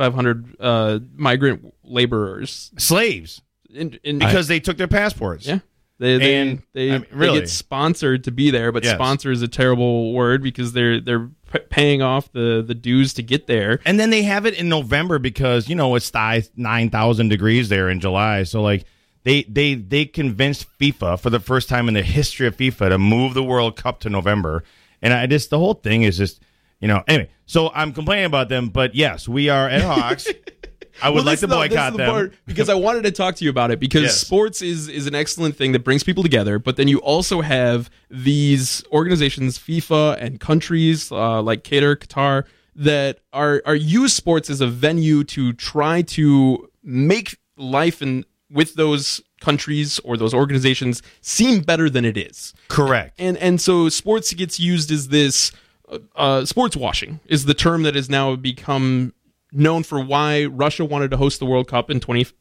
6,500 migrant laborers, slaves, because they took their passports. Yeah. They get sponsored to be there, but sponsor is a terrible word because they're paying off the dues to get there. And then they have it in November because, it's 9,000 degrees there in July. So, like, they convinced FIFA for the first time in the history of FIFA to move the World Cup to November. And the whole thing is just, anyway. So I'm complaining about them, but yes, we are at Hawks. I would like to boycott them. Because I wanted to talk to you about it because sports is an excellent thing that brings people together, but then you also have these organizations, FIFA and countries like Qatar, that are use sports as a venue to try to make life with those countries or those organizations seem better than it is. Correct. And so sports gets used as this sports washing is the term that has now become known for why Russia wanted to host the World Cup in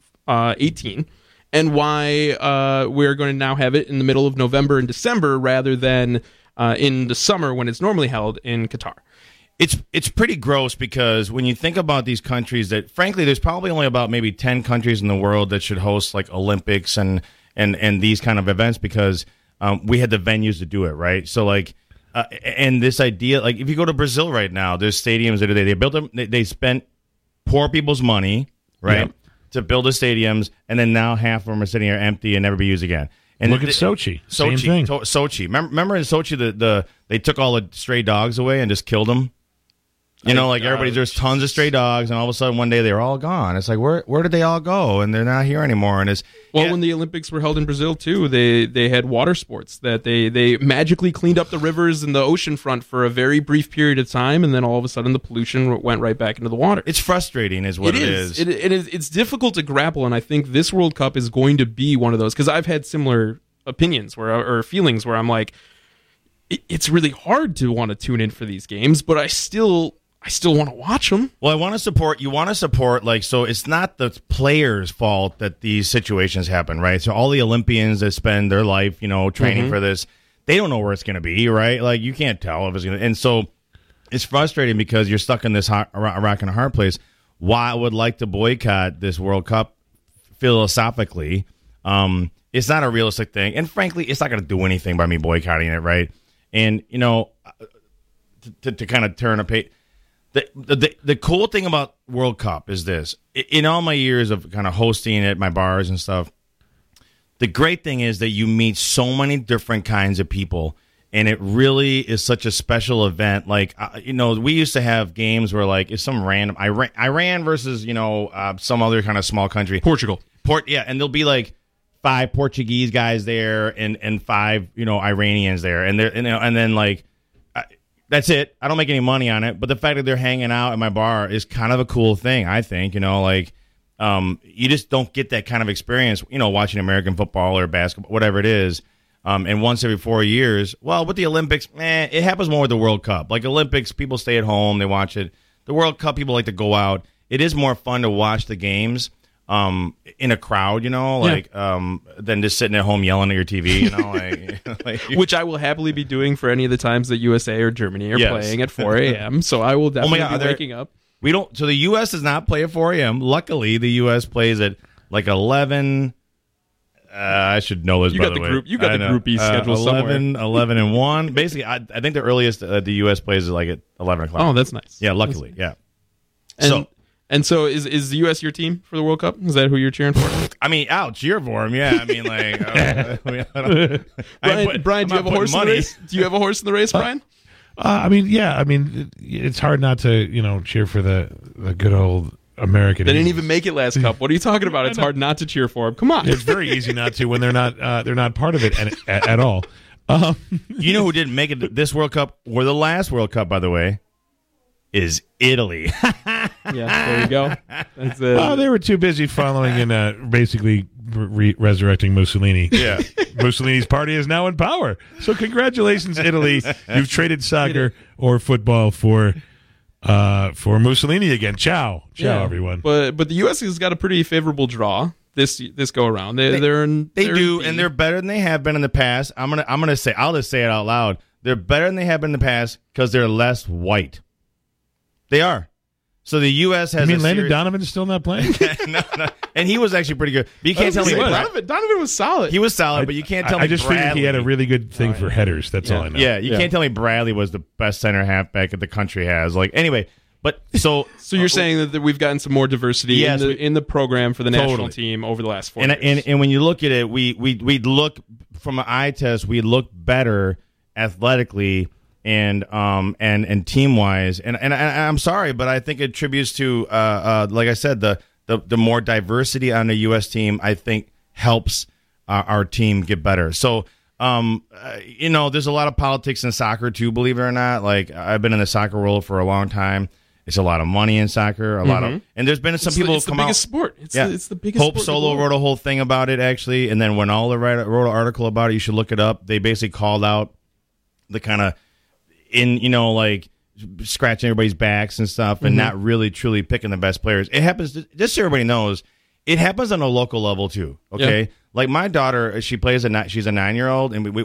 2018 and why we're going to now have it in the middle of November and December rather than in the summer when it's normally held in Qatar. It's pretty gross because when you think about these countries that, frankly, there's probably only about maybe 10 countries in the world that should host like Olympics and these kind of events because we had the venues to do it, right? So like, and this idea, like if you go to Brazil right now, there's stadiums that they built them, they spent poor people's money, right, to build the stadiums, and then now half of them are sitting here empty and never be used again. And look at Sochi. Same thing. Sochi. Remember in Sochi, they took all the stray dogs away and just killed them? You know, like everybody's, there's tons of stray dogs, and all of a sudden one day they're all gone. It's like, where did they all go? And they're not here anymore. And it's when the Olympics were held in Brazil too, they had water sports that they magically cleaned up the rivers and the ocean front for a very brief period of time, and then all of a sudden the pollution went right back into the water. It's frustrating, is what it is. It's difficult to grapple, and I think this World Cup is going to be one of those, because I've had similar opinions or feelings where I'm like, it's really hard to want to tune in for these games, but I still want to watch them. Well, you want to support, like, so it's not the players' fault that these situations happen, right? So all the Olympians that spend their life, training for this, they don't know where it's going to be, right? Like, you can't tell if it's going to. And so it's frustrating because you're stuck in this rock and a hard place. Why I would like to boycott this World Cup philosophically, it's not a realistic thing. And frankly, it's not going to do anything by me boycotting it, right? And, to kind of turn a page. The cool thing about World Cup is this. In all my years of kind of hosting at my bars and stuff, the great thing is that you meet so many different kinds of people, and it really is such a special event. Like, we used to have games where, like, it's some random Iran versus, some other kind of small country. Portugal. And there'll be, like, 5 Portuguese guys there and 5, Iranians there. And then, like, that's it. I don't make any money on it, but the fact that they're hanging out at my bar is kind of a cool thing, I think. You just don't get that kind of experience, watching American football or basketball, whatever it is. And once every 4 years, well, with the Olympics, it happens more with the World Cup. Like Olympics, people stay at home, they watch it. The World Cup, people like to go out. It is more fun to watch the games in a crowd, than just sitting at home yelling at your TV, Which I will happily be doing for any of the times that USA or Germany are playing at 4 a.m. So I will definitely be waking up. So the U.S. does not play at 4 a.m. Luckily, the U.S. plays at like 11. I should know this, by the way. You got the Group E schedule 11, 11 and 1. Basically, I think the earliest the U.S. plays is like at 11 o'clock. Oh, that's nice. Yeah, luckily, yeah. And so is the U.S. your team for the World Cup? Is that who you're cheering for? I mean, I'll cheer for him, yeah. I mean, like... Brian, do you have a horse in the race? Do you have a horse in the race, Brian? It's hard not to, cheer for the good old American. They didn't even make it last Cup. What are you talking about? It's hard not to cheer for them. Come on. It's very easy not to when they're not part of it at all. You know who didn't make it this World Cup, or the last World Cup, by the way, is Italy. Yeah, there you go. They were too busy following and basically resurrecting Mussolini. Yeah. Mussolini's party is now in power. So congratulations, Italy. You've traded soccer or football for Mussolini again. Ciao, everyone. But the U.S. has got a pretty favorable draw this go around. They do, and they're better than they have been in the past. I'll just say it out loud. They're better than they have been in the past because they're less white. They are. So the U.S. has. You mean Landon Donovan's still not playing? No, and he was actually pretty good. But you can't tell me Donovan was solid. He was solid, but you can't tell me. I just figured he had a really good thing for headers. That's all I know. Yeah, you can't tell me Bradley was the best center halfback that the country has. Like, anyway, but so you're saying that we've gotten some more diversity in the program for the national team over the last 4 years. And when you look at it, we look from an eye test, we look better athletically and team wise, and I'm sorry, but I think it attributes to like I said, the more diversity on the U.S. team, I think helps our team get better. So there's a lot of politics in soccer too, believe it or not. Like, I've been in the soccer world for a long time. It's a lot of money in soccer, and there's been some people who come out. It's the biggest sport. It's the biggest Hope sport. Solo wrote a whole thing about it, actually, and then when All wrote an article about it, you should look it up. They basically called out the kind of like scratching everybody's backs and stuff, and not really truly picking the best players. It happens, just so everybody knows, it happens on a local level too. Okay, like my daughter, she's a 9-year-old, and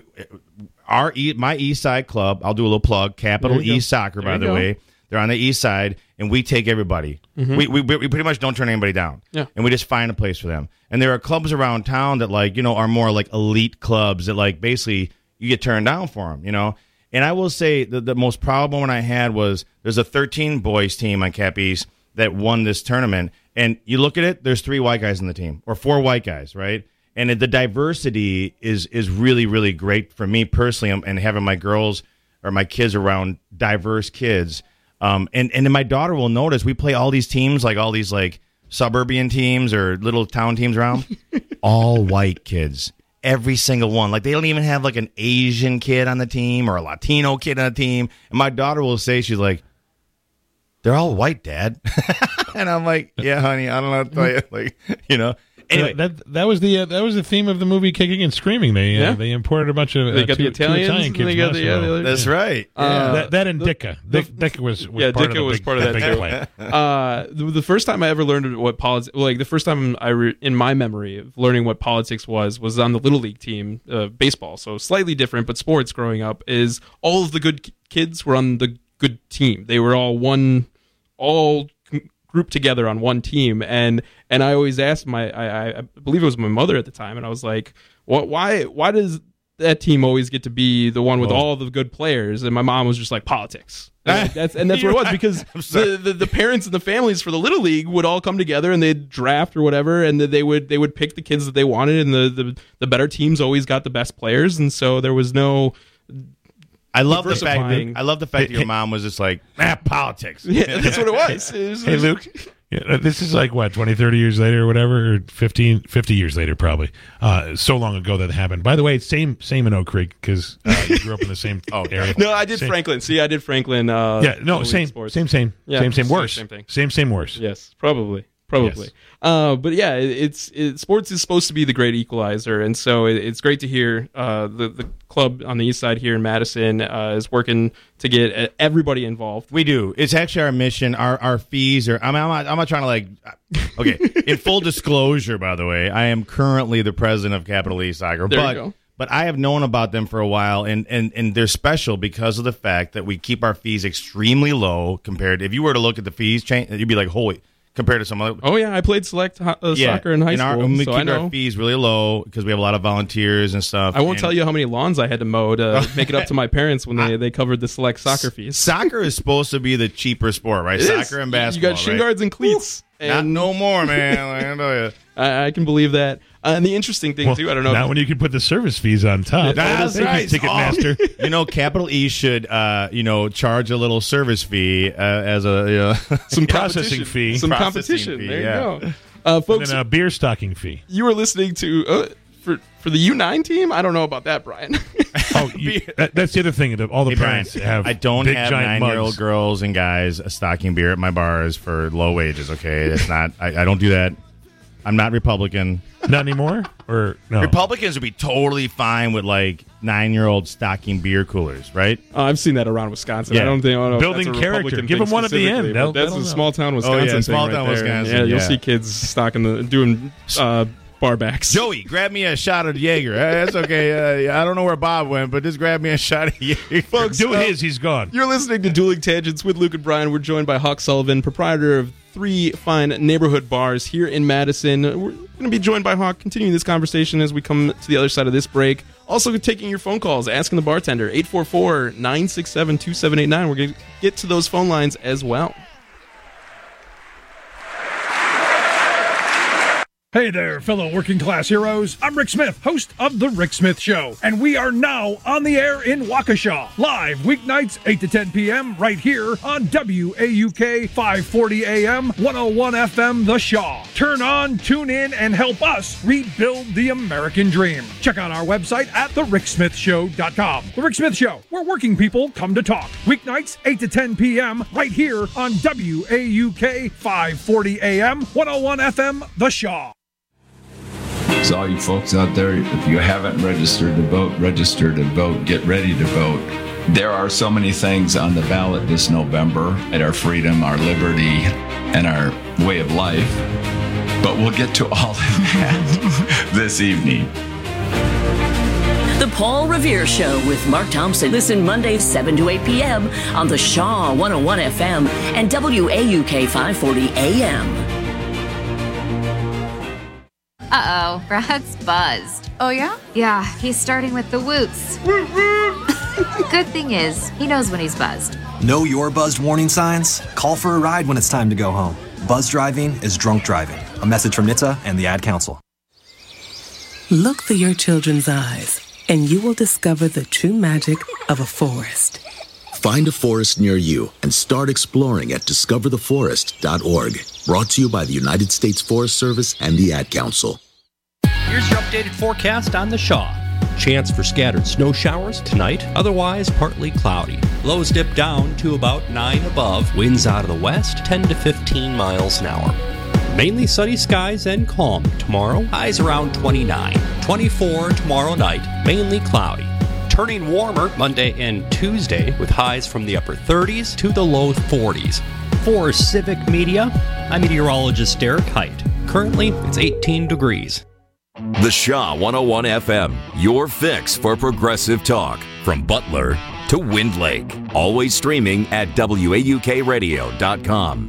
my East Side club. I'll do a little plug. Capital East Soccer, by the way. They're on the East Side, and we take everybody. We pretty much don't turn anybody down, and we just find a place for them. And there are clubs around town that are more like elite clubs that like basically you get turned down for them, And I will say the most proud moment I had was there's a 13 boys team on Cap East that won this tournament. And you look at it, there's 3 white guys on the team, or 4 white guys, right? And the diversity is really, really great for me personally, and having my girls or my kids around diverse kids. And then my daughter will notice we play all these teams, like all these like suburban teams or little town teams around, all white kids. Every single one. Like, they don't even have, like, an Asian kid on the team or a Latino kid on the team. And my daughter will say, she's like, they're all white, Dad. And I'm like, yeah, honey, I don't know what to tell you. Like, you know. Anyway, that was the theme of the movie Kicking and Screaming. They imported a bunch of they got the Italians, Italian kids. they got the that's right. That and Dicka. Dicka was Dicka was part of that too. The first time I ever learned what politics, like the first time in my memory of learning what politics was on the Little League team, baseball. So slightly different, but sports. Growing up, is all of the good kids were on the good team. They were all grouped together on one team, and I always asked I believe it was my mother at the time, and I was like, why does that team always get to be the one with all the good players? And my mom was just like, politics. That's what it was, because the parents and the families for the Little League would all come together and they'd draft or whatever, and they would pick the kids that they wanted, and the better teams always got the best players, and so there was no. I love the fact that your mom was just like, politics. Yeah, that's what it was. Hey, Luke, this is like, what, 20, 30 years later or whatever, or 50 years later probably. So long ago that happened. By the way, same in Oak Creek, because you grew up in the same area. No, I did Franklin. See, I did Franklin. Same. Yeah, same. Worse. Same thing. Same. Worse. Yes, probably. Yes. But yeah, sports is supposed to be the great equalizer, and so it's great to hear the club on the east side here in Madison is working to get everybody involved. We do. It's actually our mission. Our fees are. I'm not trying to like. Okay, in full disclosure, by the way, I am currently the president of Capital East Soccer. There you go. But I have known about them for a while, and they're special because of the fact that we keep our fees extremely low compared. If you were to look at the fees chain, you'd be like, holy. Compared to some other. Oh yeah, I played select soccer in high school. We so keep I know. our fees really low because we have a lot of volunteers and stuff. I won't tell you how many lawns I had to mow to make it up to my parents when they covered the select soccer fees. Soccer is supposed to be the cheaper sport, right? Soccer and basketball. You got shin guards and cleats. Not no more, man. Like, I know you. I can believe that. And the interesting thing too, I don't know. Not when you can put the service fees on top. That's right. Ticketmaster. Capital E should, charge a little service fee as a some processing fee, some competition. There you go, folks. And then a beer stocking fee. You were listening to for the U9 team. I don't know about that, Brian. That's the other thing. All the parents have. I don't big, have giant 9-year-old mugs. girls and guys stocking beer at my bars for low wages. Okay, it's not. I don't do that. I'm not Republican. Not anymore? Or no? Republicans would be totally fine with like 9-year-old stocking beer coolers, right? I've seen that around Wisconsin. Yeah. I don't know building if that's a character. Republican Give thing them one at the end. That's a small town Wisconsin. Oh, yeah, small thing town right there. Wisconsin. Yeah, you'll see kids doing bar backs. Joey, grab me a shot of Jaeger. That's okay. I don't know where Bob went, but just grab me a shot of Jaeger. Folks, he's gone. You're listening to Dueling Tangents with Luke and Brian. We're joined by Hawk Sullivan, proprietor of 3 fine neighborhood bars here in Madison. We're going to be joined by Hawk, continuing this conversation as we come to the other side of this break. Also taking your phone calls, asking the bartender, 844-967-2789. We're going to get to those phone lines as well. Hey there, fellow working class heroes. I'm Rick Smith, host of The Rick Smith Show, and we are now on the air in Waukesha, live weeknights 8 to 10 p.m. right here on WAUK 540 AM, 101 FM, The Shaw. Turn on, tune in, and help us rebuild the American dream. Check out our website at thericksmithshow.com. The Rick Smith Show, where working people come to talk. Weeknights 8 to 10 p.m. right here on WAUK 540 AM, 101 FM, The Shaw. So all you folks out there, if you haven't registered to vote, register to vote. Get ready to vote. There are so many things on the ballot this November at our freedom, our liberty, and our way of life. But we'll get to all of that this evening. The Paul Revere Show with Mark Thompson. Listen Mondays 7 to 8 p.m. on the Shaw 101 FM and WAUK 540 AM. Uh-oh, Brad's buzzed. Oh, yeah? Yeah, he's starting with the whoops. Good thing is, he knows when he's buzzed. Know your buzzed warning signs? Call for a ride when it's time to go home. Buzz driving is drunk driving. A message from NHTSA and the Ad Council. Look through your children's eyes, and you will discover the true magic of a forest. Find a forest near you and start exploring at discovertheforest.org. Brought to you by the United States Forest Service and the Ad Council. Here's your updated forecast on the Shaw. Chance for scattered snow showers tonight, otherwise partly cloudy. Lows dip down to about 9 above. Winds out of the west, 10 to 15 miles an hour. Mainly sunny skies and calm tomorrow. Highs around 29. 24 tomorrow night, mainly cloudy. Turning warmer Monday and Tuesday with highs from the upper 30s to the low 40s. For Civic Media, I'm meteorologist Derek Height. Currently, it's 18 degrees. The Shaw 101 FM, your fix for progressive talk. From Butler to Wind Lake. Always streaming at WAUKradio.com.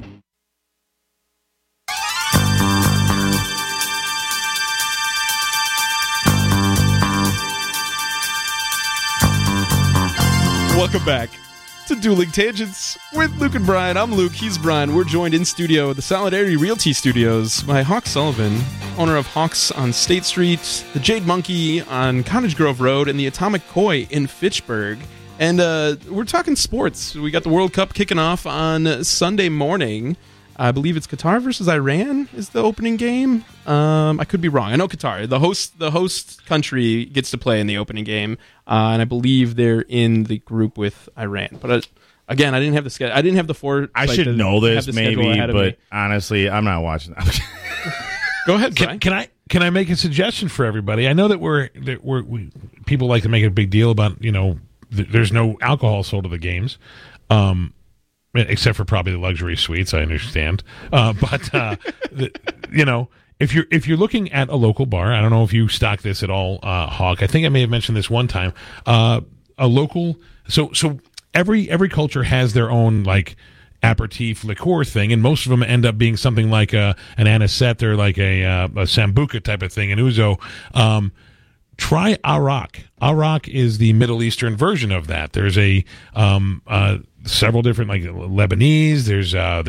Welcome back to Dueling Tangents with Luke and Brian. I'm Luke, he's Brian. We're joined in studio at the Solidarity Realty Studios by Hawk Sullivan, owner of Hawks on State Street, the Jade Monkey on Cottage Grove Road, and the Atomic Koi in Fitchburg. And we're talking sports. We got the World Cup kicking off on Sunday morning. I believe it's Qatar versus Iran is the opening game. I could be wrong. I know Qatar. The host country gets to play in the opening game, and I believe they're in the group with Iran. But again, I didn't have the schedule. I didn't have the four. I should know this maybe, but honestly, I'm not watching that. Go ahead. Can I make a suggestion for everybody? I know that we people like to make a big deal about there's no alcohol sold at the games. Except for probably the luxury suites, I understand. If you're looking at a local bar, I don't know if you stock this at all, Hawk. I think I may have mentioned this one time. A local, so every culture has their own like aperitif liqueur thing, and most of them end up being something like an anisette or like a sambuca type of thing, an ouzo. Try Arak. Arak is the Middle Eastern version of that. There's several different, like Lebanese. There's a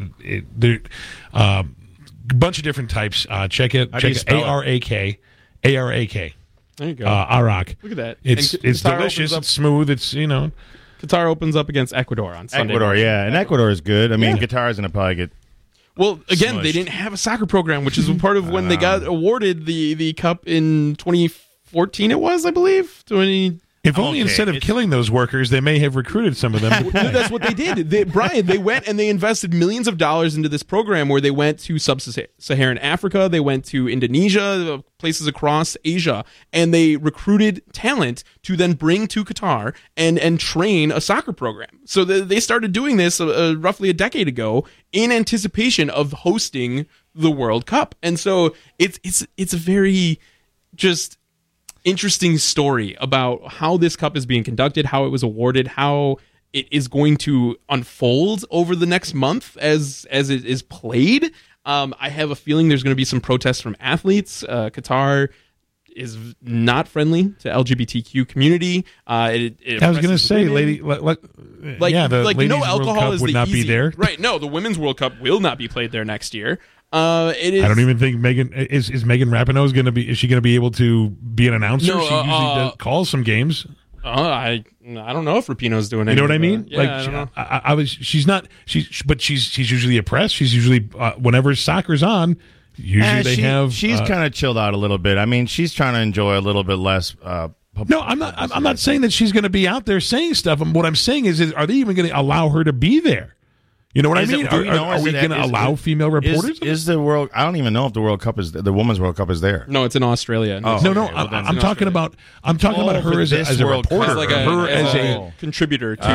bunch of different types. Check it. ARAK. ARAK. There you go. Arak. Look at that. It's delicious. It's smooth. It's Qatar opens up against Ecuador on Sunday. Ecuador, yeah, and Ecuador is good. I mean, Qatar is going to probably get. Well, again, smushed. They didn't have a soccer program, which is part of when they got awarded the cup in 2014. It was, I believe, If only instead of killing those workers, they may have recruited some of them. That's what they did. Brian, they went and they invested millions of dollars into this program where they went to sub-Saharan Africa, they went to Indonesia, places across Asia, and they recruited talent to then bring to Qatar and train a soccer program. So they started doing this roughly a decade ago in anticipation of hosting the World Cup. And so it's a very just interesting story about how this cup is being conducted, how it was awarded, how it is going to unfold over the next month as it is played. I have a feeling there's going to be some protests from athletes. Qatar is not friendly to LGBTQ community. I was going to say, lady, the ladies' no alcohol World Cup is would the not easy, be there. Right? No, the Women's World Cup will not be played there next year. It is. I don't even think Megan is Megan Rapinoe going to be. Is she going to be able to be an announcer? No, she usually calls some games. I don't know if Rapinoe's doing it. You know what I mean? Yeah, I don't know. She's not. But she's usually a press. She's usually whenever soccer's on. Usually She's kind of chilled out a little bit. I mean, she's trying to enjoy a little bit less. No, I'm not. I'm not saying that she's going to be out there saying stuff. What I'm saying is are they even going to allow her to be there? You know what I mean? Are we going to allow female reporters? Is the World? I don't even know if the World Cup is the Women's World Cup is there. No, it's in Australia. I'm talking about her as a reporter, like her as a contributor to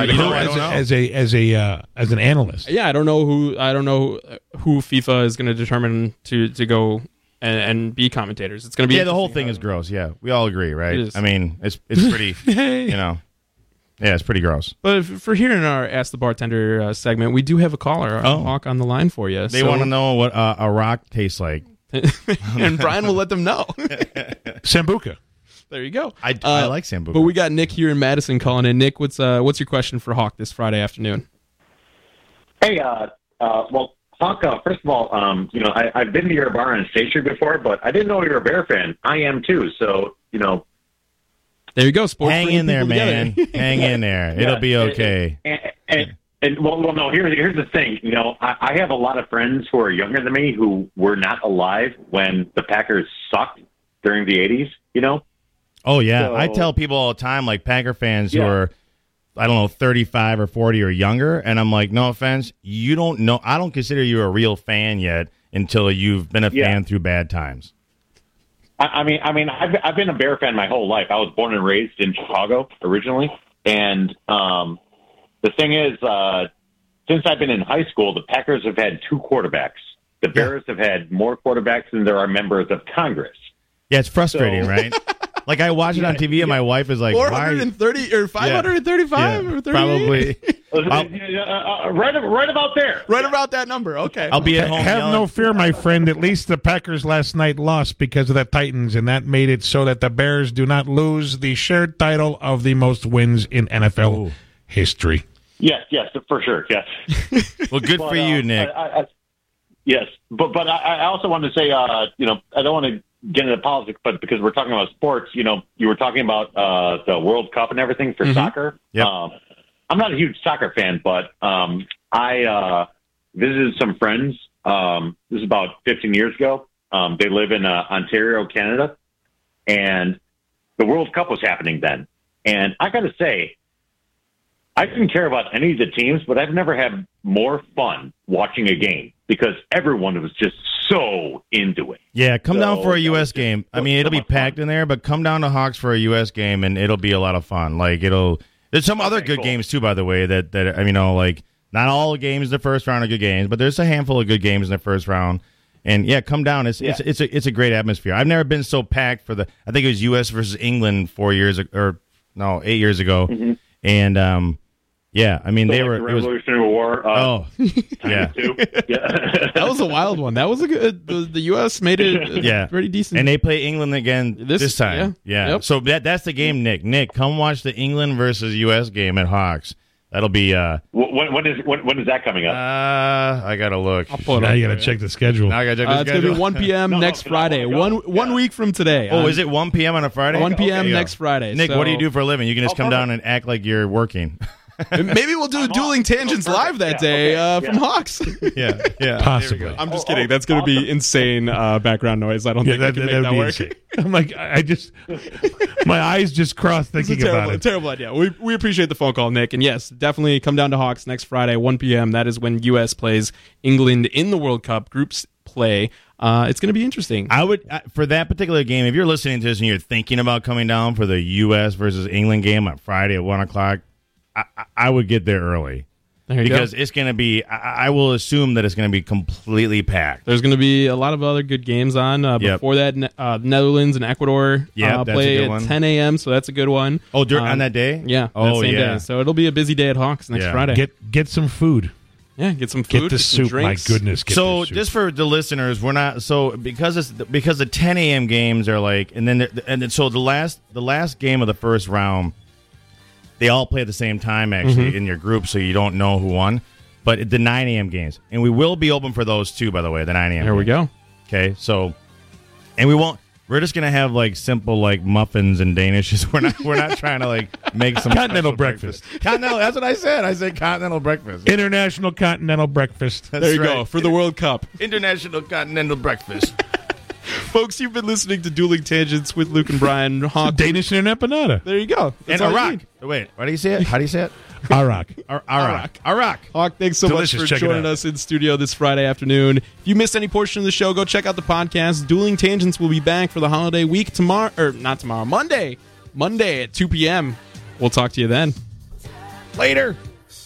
as an analyst. Yeah, I don't know who FIFA is going to determine to go and be commentators. It's going to be the whole thing is gross. Yeah, we all agree, right? I mean, it's pretty, Yeah, it's pretty gross. But for here in our Ask the Bartender segment, we do have a caller, Hawk, on the line for you. They want to know what a rock tastes like. And Brian will let them know. Sambuca. There you go. I like Sambuca. But we got Nick here in Madison calling in. Nick, what's your question for Hawk this Friday afternoon? Hey, well, Hawk, first of all, I've been to your bar on State Street before, but I didn't know you were a Bear fan. I am too, so, There you go. Sports hang bringing in there, people man. together. Hang in there. It'll be okay. And no. Here's the thing. You know, I have a lot of friends who are younger than me who were not alive when the Packers sucked during the '80s. You know. Oh yeah, So- I tell people all the time, like Packer fans who are, I don't know, 35 or 40 or younger, and I'm like, no offense, you don't know. I don't consider you a real fan yet until you've been a fan through bad times. I mean, I've been a Bear fan my whole life. I was born and raised in Chicago originally, and the thing is, since I've been in high school, the Packers have had 2 quarterbacks. The Bears have had more quarterbacks than there are members of Congress. Yeah, it's frustrating, So- right? Like I watch it on TV, and my wife is like, "Why?" 430 or 535 or 38? Probably. Right about there. Right about that number. Okay. I'll be at home. Have yelling. no fear, my friend. At least the Packers last night lost because of the Titans, and that made it so that the Bears do not lose the shared title of the most wins in NFL history. Yes, for sure. Yes. Well, good for you, Nick. Yes, but I also want to say, I don't want to get into politics, but because we're talking about sports, you were talking about the World Cup and everything for soccer. Yep. I'm not a huge soccer fan, but I visited some friends. This is about 15 years ago. They live in Ontario, Canada, and the World Cup was happening then. And I got to say, I didn't care about any of the teams, but I've never had more fun watching a game because everyone was just so into it. Yeah, come down for a U.S. game. I mean, it'll be packed in there, but come down to Hawks for a U.S. game, and it'll be a lot of fun. Like there's some other good games too, by the way. That like not all games in the first round are good games, but there's a handful of good games in the first round. And yeah, come down. It's a great atmosphere. I've never been so packed for I think it was U.S. versus England 8 years ago, and yeah, I mean, So they like were. the It was, Revolutionary War. yeah. That was a wild one. That was a good. The U.S. made it pretty decent. And they play England again this time. Yeah. Yep. So that's the game, Nick. Nick, come watch the England versus U.S. game at Hawks. That'll be. When is that coming up? I gotta look. I'll pull it Now up you got for to check the schedule. Now I gotta check the It's schedule. going to be 1 p.m. next Friday. One week from today. Oh, is it 1 p.m. on a Friday? 1 p.m. Okay, next Friday. Nick, So- what do you do for a living? You can just come down and act like you're working. Maybe we'll do Dueling Tangents live that day from Hawks. Yeah. Possibly. I'm just kidding. That's going to be insane background noise. I don't think I can make that work. insane. I'm like, I just, my eyes just crossed thinking about it. Terrible idea. We appreciate the phone call, Nick. And yes, definitely come down to Hawks next Friday, 1 p.m. That is when U.S. plays England in the World Cup groups play. It's going to be interesting. I would for that particular game. If you're listening to this and you're thinking about coming down for the U.S. versus England game on Friday at 1 o'clock, I would get there early. Because it's going to be, I will assume that it's going to be completely packed. There's going to be a lot of other good games on. Before that, Netherlands and Ecuador play at 10 a.m., so that's a good one. Oh, on that day? Yeah, that same day. So it'll be a busy day at Hawks next Friday. Get some food. Yeah, get some food. Get the some soup. My drinks. goodness. So just for the listeners, we're not because the 10 a.m. games are like, so the last game of the first round. They all play at the same time, actually, in your group, so you don't know who won. But the 9 a.m. games. And we will be open for those, too, by the way, the 9 a.m. There we go. Okay, so... And we're just going to have, simple, muffins and Danishes. We're not trying to, make some... Continental breakfast. Continental, that's what I said. I said continental breakfast. International Continental Breakfast. There you go, for the World Cup. International Continental Breakfast. Folks, you've been listening to Dueling Tangents with Luke and Brian. Hawk. Danish and an empanada. There you go. And Iraq. Wait, how do you say it? How do you say it? Iraq. Iraq. Hawk, thanks so Delicious. much for Check it joining out. us in studio this Friday afternoon. If you missed any portion of the show, go check out the podcast. Dueling Tangents will be back for the holiday week Monday at 2 p.m. We'll talk to you then. Later.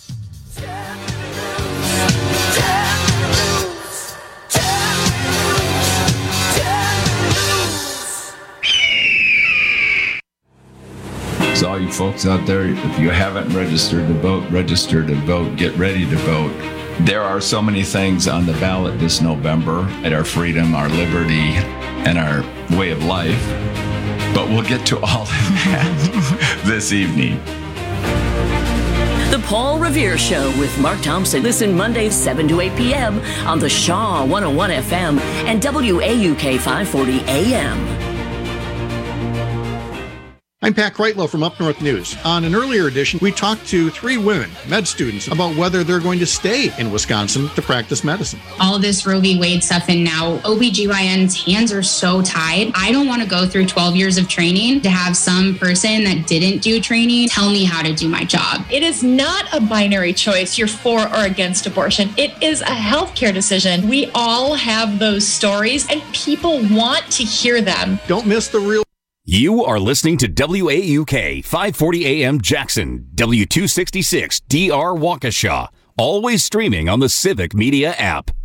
So all you folks out there, if you haven't registered to vote, register to vote. Get ready to vote. There are so many things on the ballot this November at our freedom, our liberty, and our way of life. But we'll get to all of that this evening. The Paul Revere Show with Mark Thompson. Listen Mondays 7 to 8 p.m. on the Shaw 101 FM and WAUK 540 AM. I'm Pat Kreitlow from Up North News. On an earlier edition, we talked to 3 women, med students, about whether they're going to stay in Wisconsin to practice medicine. All this Roe v. Wade stuff, and now OBGYN's hands are so tied. I don't want to go through 12 years of training to have some person that didn't do training tell me how to do my job. It is not a binary choice, you're for or against abortion. It is a healthcare decision. We all have those stories, and people want to hear them. Don't miss the real... You are listening to WAUK 540 AM Jackson, W266 DR Waukesha, always streaming on the Civic Media app.